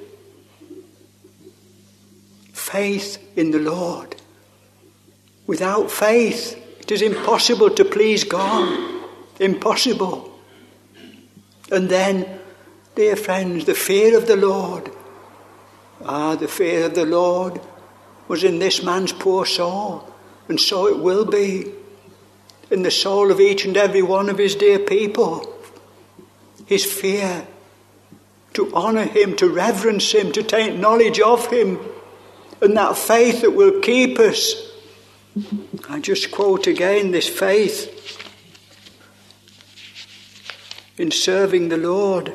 faith in the Lord. Without faith, it is impossible to please God. Impossible. And then, dear friends, the fear of the Lord. The fear of the Lord was in this man's poor soul, and so it will be in the soul of each and every one of his dear people. His fear, to honour him, to reverence him, to take knowledge of him, and that faith that will keep us. I just quote again this faith in serving the Lord.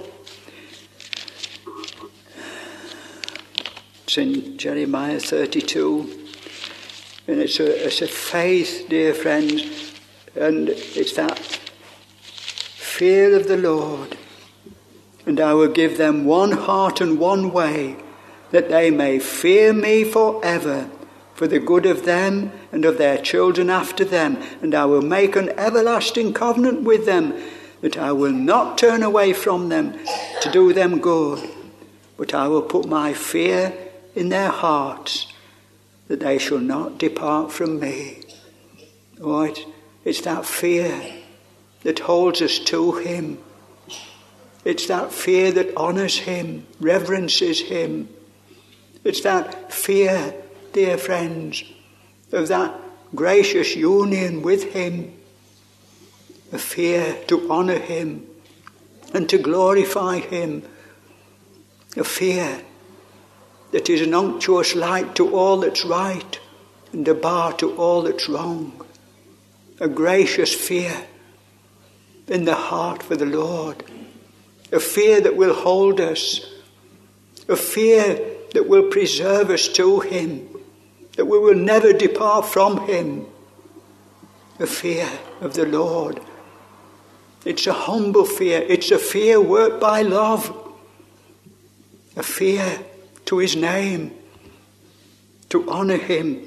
It's in Jeremiah 32, and it's a faith, dear friends, and it's that fear of the Lord. And I will give them one heart and one way, that they may fear me forever, for the good of them and of their children after them. And I will make an everlasting covenant with them, that I will not turn away from them to do them good, but I will put my fear in their hearts, that they shall not depart from me. Oh, it's that fear that holds us to him. It's that fear that honours him, reverences him. It's that fear, dear friends, of that gracious union with him. A fear to honour him and to glorify him. A fear that is an unctuous light to all that's right and a bar to all that's wrong. A gracious fear in the heart for the Lord. A fear that will hold us. A fear that will preserve us to him. That we will never depart from him. A fear of the Lord. It's a humble fear. It's a fear worked by love. A fear to his name, to honour him.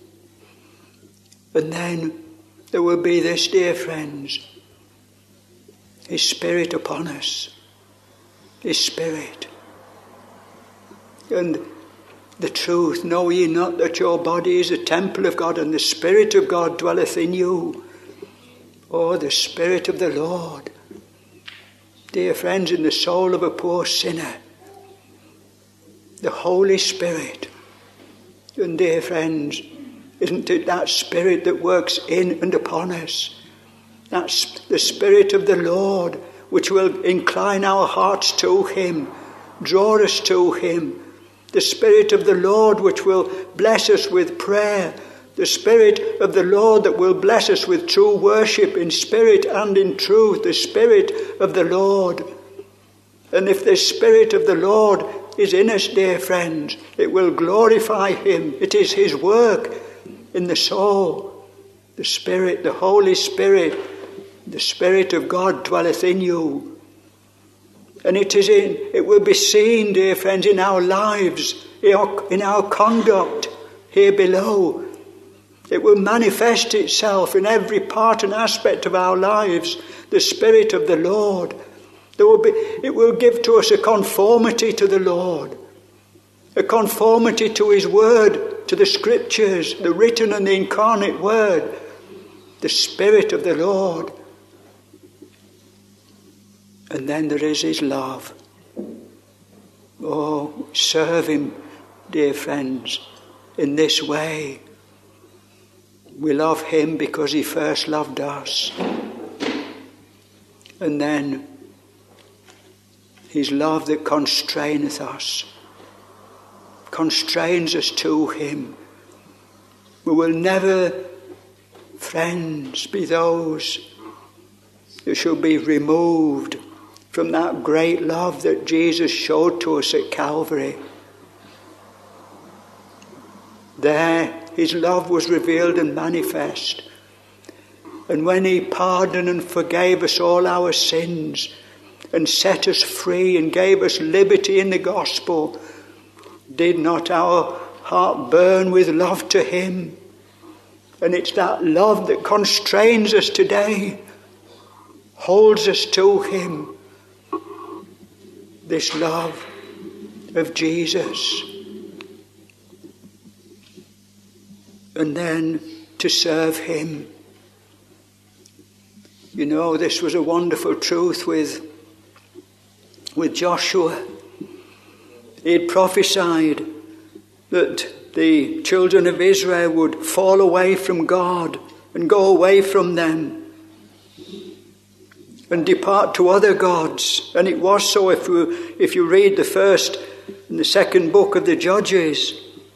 And then there will be this, dear friends, his Spirit upon us. His Spirit. And the truth, know ye not that your body is a temple of God, and the Spirit of God dwelleth in you? Oh, the Spirit of the Lord. Dear friends, in the soul of a poor sinner, the Holy Spirit. And dear friends, isn't it that Spirit that works in and upon us? That's the Spirit of the Lord, which will incline our hearts to him, draw us to him. The Spirit of the Lord, which will bless us with prayer. The Spirit of the Lord that will bless us with true worship in spirit and in truth. The Spirit of the Lord. And if the Spirit of the Lord is in us, dear friends, it will glorify him. It is his work in the soul. The Spirit, the Holy Spirit, the Spirit of God dwelleth in you. And it will be seen, dear friends, in our lives, in our conduct here below. It will manifest itself in every part and aspect of our lives, the Spirit of the Lord. It will give to us a conformity to the Lord, a conformity to his word, to the scriptures, the written and the incarnate word, the Spirit of the Lord. And then there is his love. Oh, serve him, dear friends, in this way. We love him because he first loved us. And then his love that constraineth us, constrains us to him. We will never, friends, be those that shall be removed from that great love that Jesus showed to us at Calvary. There, his love was revealed and manifest. And when he pardoned and forgave us all our sins and set us free and gave us liberty in the gospel, did not our heart burn with love to him? And it's that love that constrains us today, holds us to him. This love of Jesus. And then to serve him. You know, this was a wonderful truth with Joshua. He had prophesied that the children of Israel would fall away from God and go away from them and depart to other gods. And it was so. If you read the first and the second book of the Judges,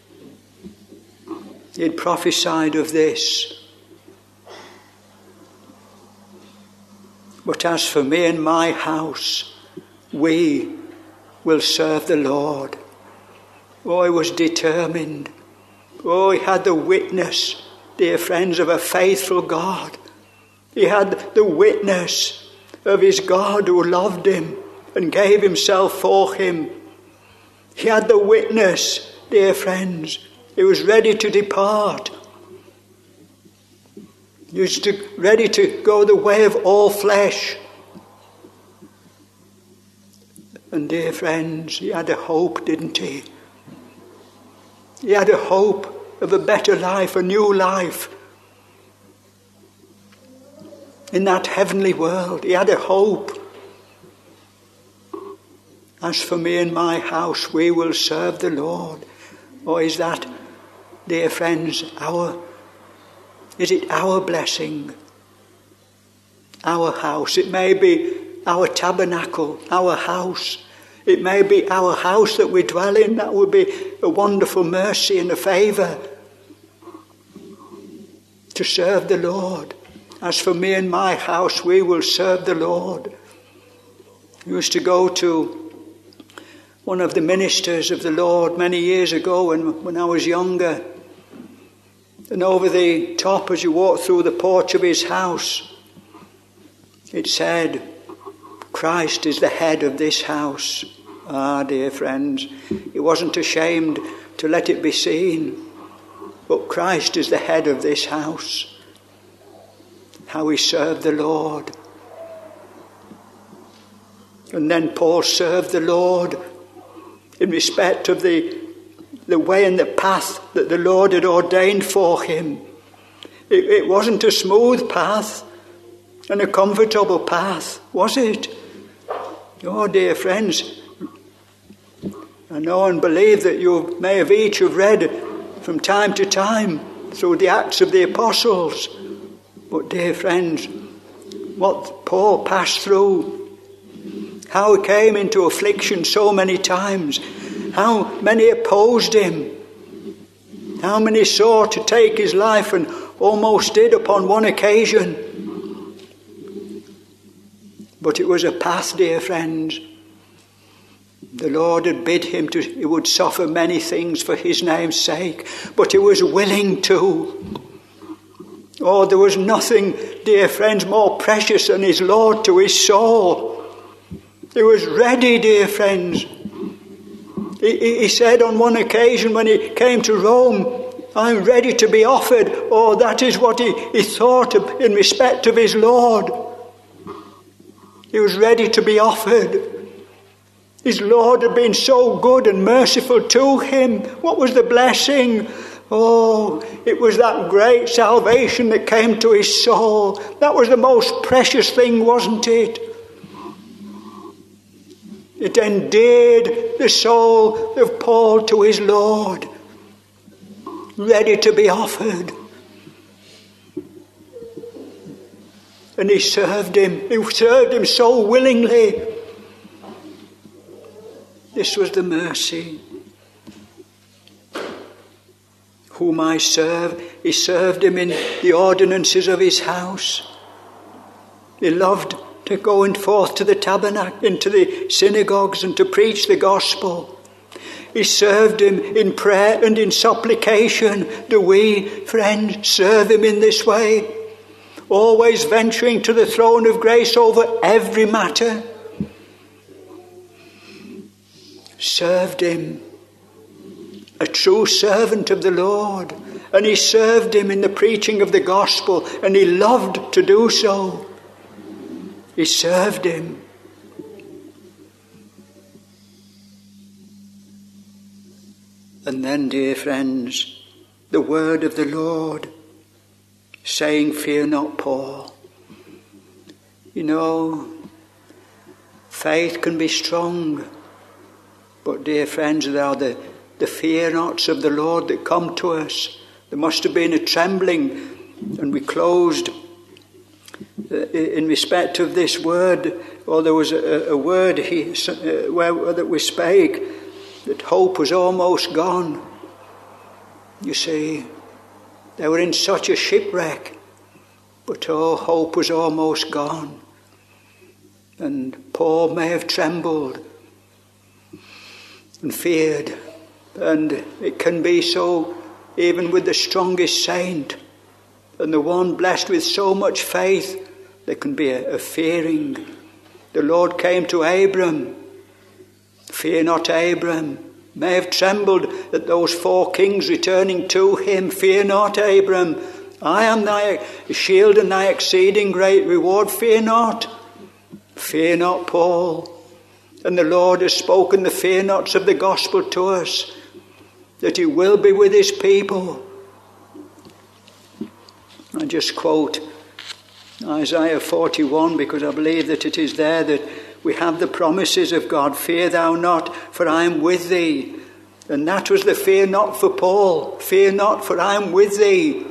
he had prophesied of this. But as for me and my house, we will serve the Lord. Oh, he was determined. Oh, he had the witness, dear friends, of a faithful God. He had the witness of his God who loved him and gave himself for him. He had the witness, dear friends. He was ready to depart. He was ready to go the way of all flesh. And dear friends, he had a hope, didn't he? He had a hope of a better life, a new life. In that heavenly world, he had a hope. As for me and my house, we will serve the Lord. Or is that, dear friends, is it our blessing? Our house. It may be our tabernacle, our house. It may be our house that we dwell in. That would be a wonderful mercy and a favour to serve the Lord. As for me and my house, we will serve the Lord. I used to go to one of the ministers of the Lord many years ago when I was younger. And over the top, as you walk through the porch of his house, it said, Christ is the head of this house. Ah, dear friends, he wasn't ashamed to let it be seen. But Christ is the head of this house. How he served the Lord. And then Paul served the Lord in respect of the way and the path that the Lord had ordained for him. It wasn't a smooth path and a comfortable path, was it? Oh, dear friends, I know and believe that you may have each have read from time to time through the Acts of the Apostles. But, dear friends, what Paul passed through, how he came into affliction so many times, how many opposed him, how many sought to take his life and almost did upon one occasion. But it was a path, dear friends. The Lord had bid him he would suffer many things for his name's sake, but he was willing to. Oh, there was nothing, dear friends, more precious than his Lord to his soul. He was ready, dear friends. He said on one occasion when he came to Rome, I'm ready to be offered. Oh, that is what he thought of in respect of his Lord. He was ready to be offered. His Lord had been so good and merciful to him. What was the blessing? Oh, it was that great salvation that came to his soul. That was the most precious thing, wasn't it? It endeared the soul of Paul to his Lord, ready to be offered. And he served him. He served him so willingly. This was the mercy. Whom I serve, he served him in the ordinances of his house. He loved to go forth to the tabernacle, into the synagogues and to preach the gospel. He served him in prayer and in supplication. Do we, friends, serve him in this way? Always venturing to the throne of grace over every matter. Served him. A true servant of the Lord. And he served him in the preaching of the gospel. And he loved to do so. He served him. And then, dear friends, the word of the Lord saying, fear not, Paul. You know, faith can be strong, but dear friends, there are the fear nots of the Lord that come to us. There must have been a trembling, and we closed in respect of this word, or there was a word that we spake, that hope was almost gone. You see, they were in such a shipwreck, but hope was almost gone. And Paul may have trembled and feared, and it can be so even with the strongest saint, and the one blessed with so much faith, there can be a fearing. The Lord came to Abram. Fear not, Abram. May have trembled at those 4 kings returning to him. Fear not, Abram. I am thy shield and thy exceeding great reward. Fear not. Fear not, Paul. And the Lord has spoken the fear nots of the gospel to us, that he will be with his people. I just quote Isaiah 41, because I believe that it is there that we have the promises of God. Fear thou not, for I am with thee. And that was the fear not for Paul. Fear not, for I am with thee.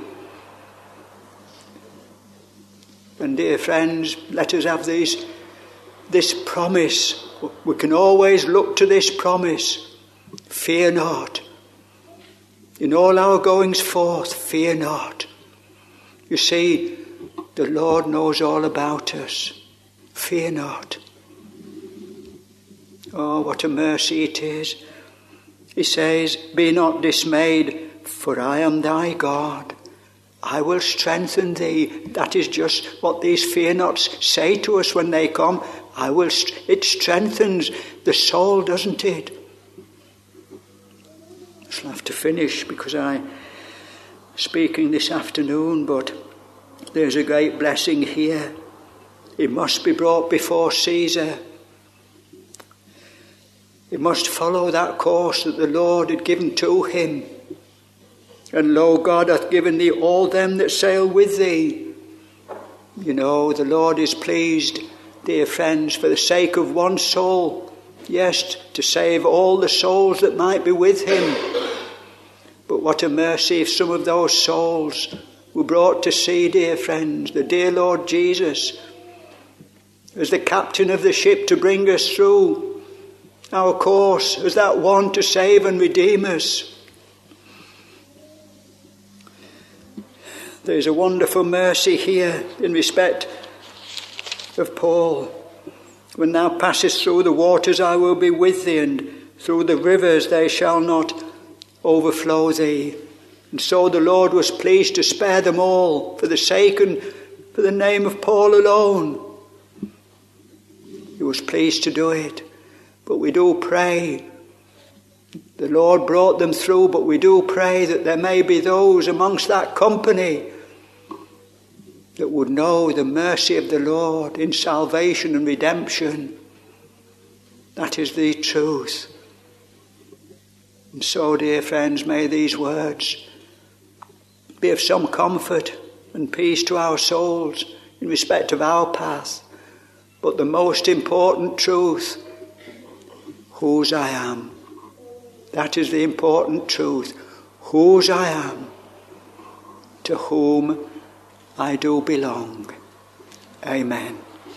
And dear friends, let us have this promise. We can always look to this promise. Fear not. In all our goings forth, fear not. You see, the Lord knows all about us. Fear not. Oh, what a mercy it is. He says, be not dismayed, for I am thy God. I will strengthen thee. That is just what these fear nots say to us when they come. It strengthens the soul, doesn't it? I shall have to finish because I'm speaking this afternoon, but there's a great blessing here. He must be brought before Caesar. He must follow that course that the Lord had given to him. And lo, God hath given thee all them that sail with thee. You know, the Lord is pleased, dear friends, for the sake of one soul, yes, to save all the souls that might be with him. But what a mercy if some of those souls were brought to see, dear friends, the dear Lord Jesus as the captain of the ship to bring us through our course, as that one to save and redeem us. There's a wonderful mercy here in respect of Paul. When thou passest through the waters, I will be with thee, and through the rivers they shall not overflow thee. And so the Lord was pleased to spare them all for the sake and for the name of Paul alone. He was pleased to do it. But we do pray. The Lord brought them through, but we do pray that there may be those amongst that company that would know the mercy of the Lord in salvation and redemption. That is the truth. And so, dear friends, may these words be of some comfort and peace to our souls in respect of our path. But the most important truth, whose I am. That is the important truth. Whose I am, to whom I do belong. Amen.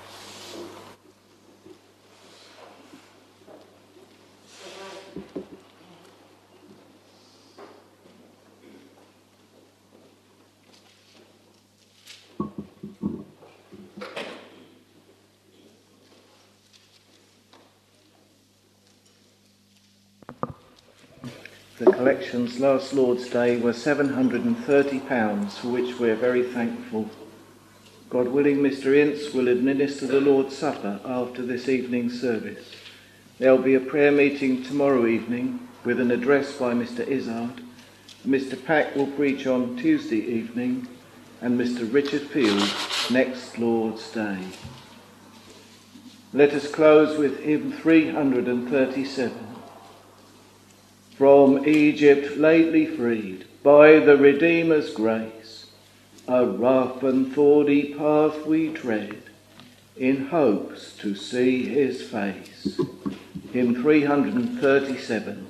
The collections last Lord's Day were £730, for which we are very thankful. God willing, Mr. Ince will administer the Lord's Supper after this evening's service. There will be a prayer meeting tomorrow evening with an address by Mr. Izzard. Mr. Pack will preach on Tuesday evening, and Mr. Richard Field next Lord's Day. Let us close with hymn 337. From Egypt lately freed by the Redeemer's grace, a rough and thorny path we tread, in hopes to see his face. Hymn 337.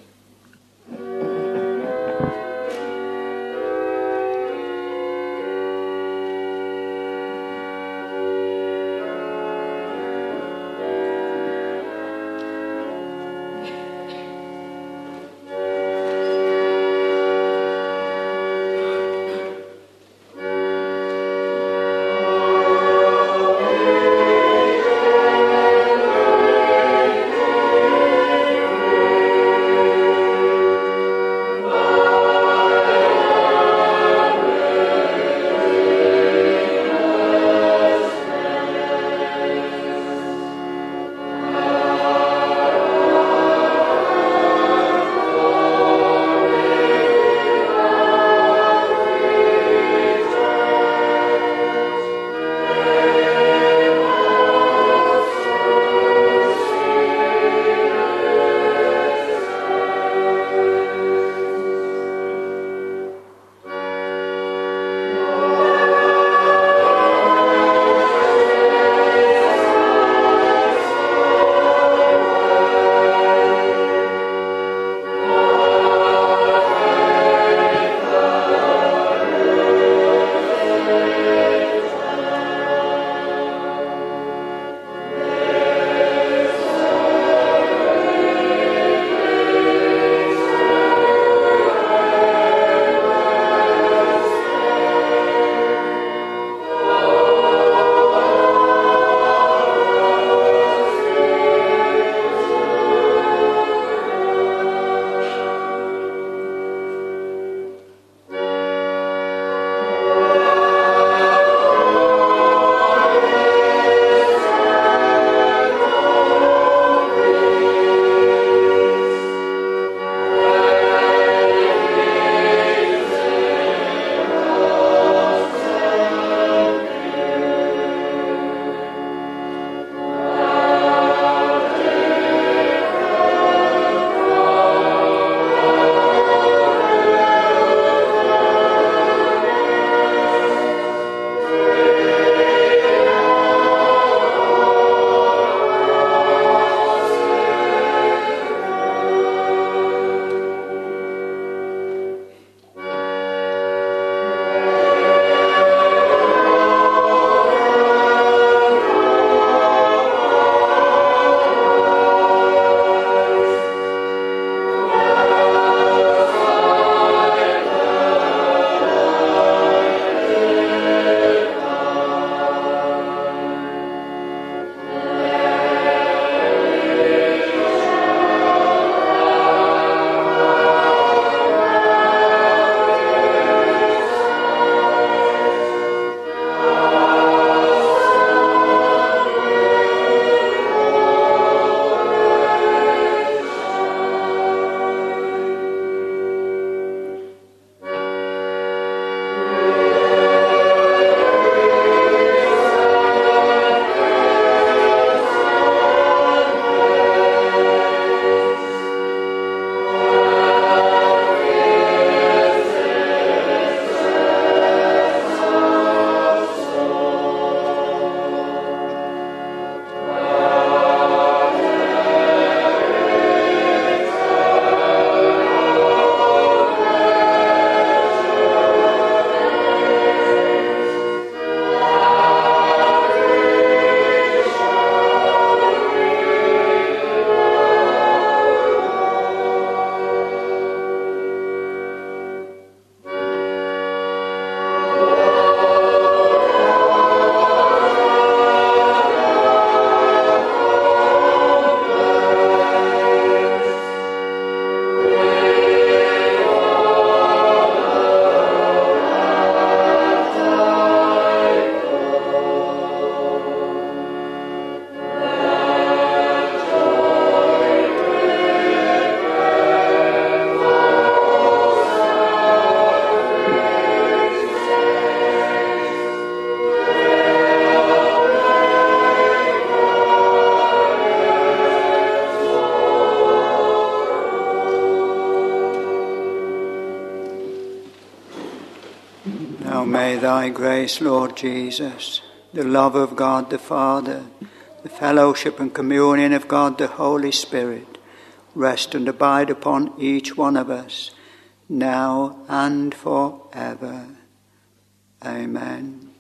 Now may thy grace, Lord Jesus, the love of God the Father, the fellowship and communion of God the Holy Spirit, rest and abide upon each one of us, now and forever. Amen.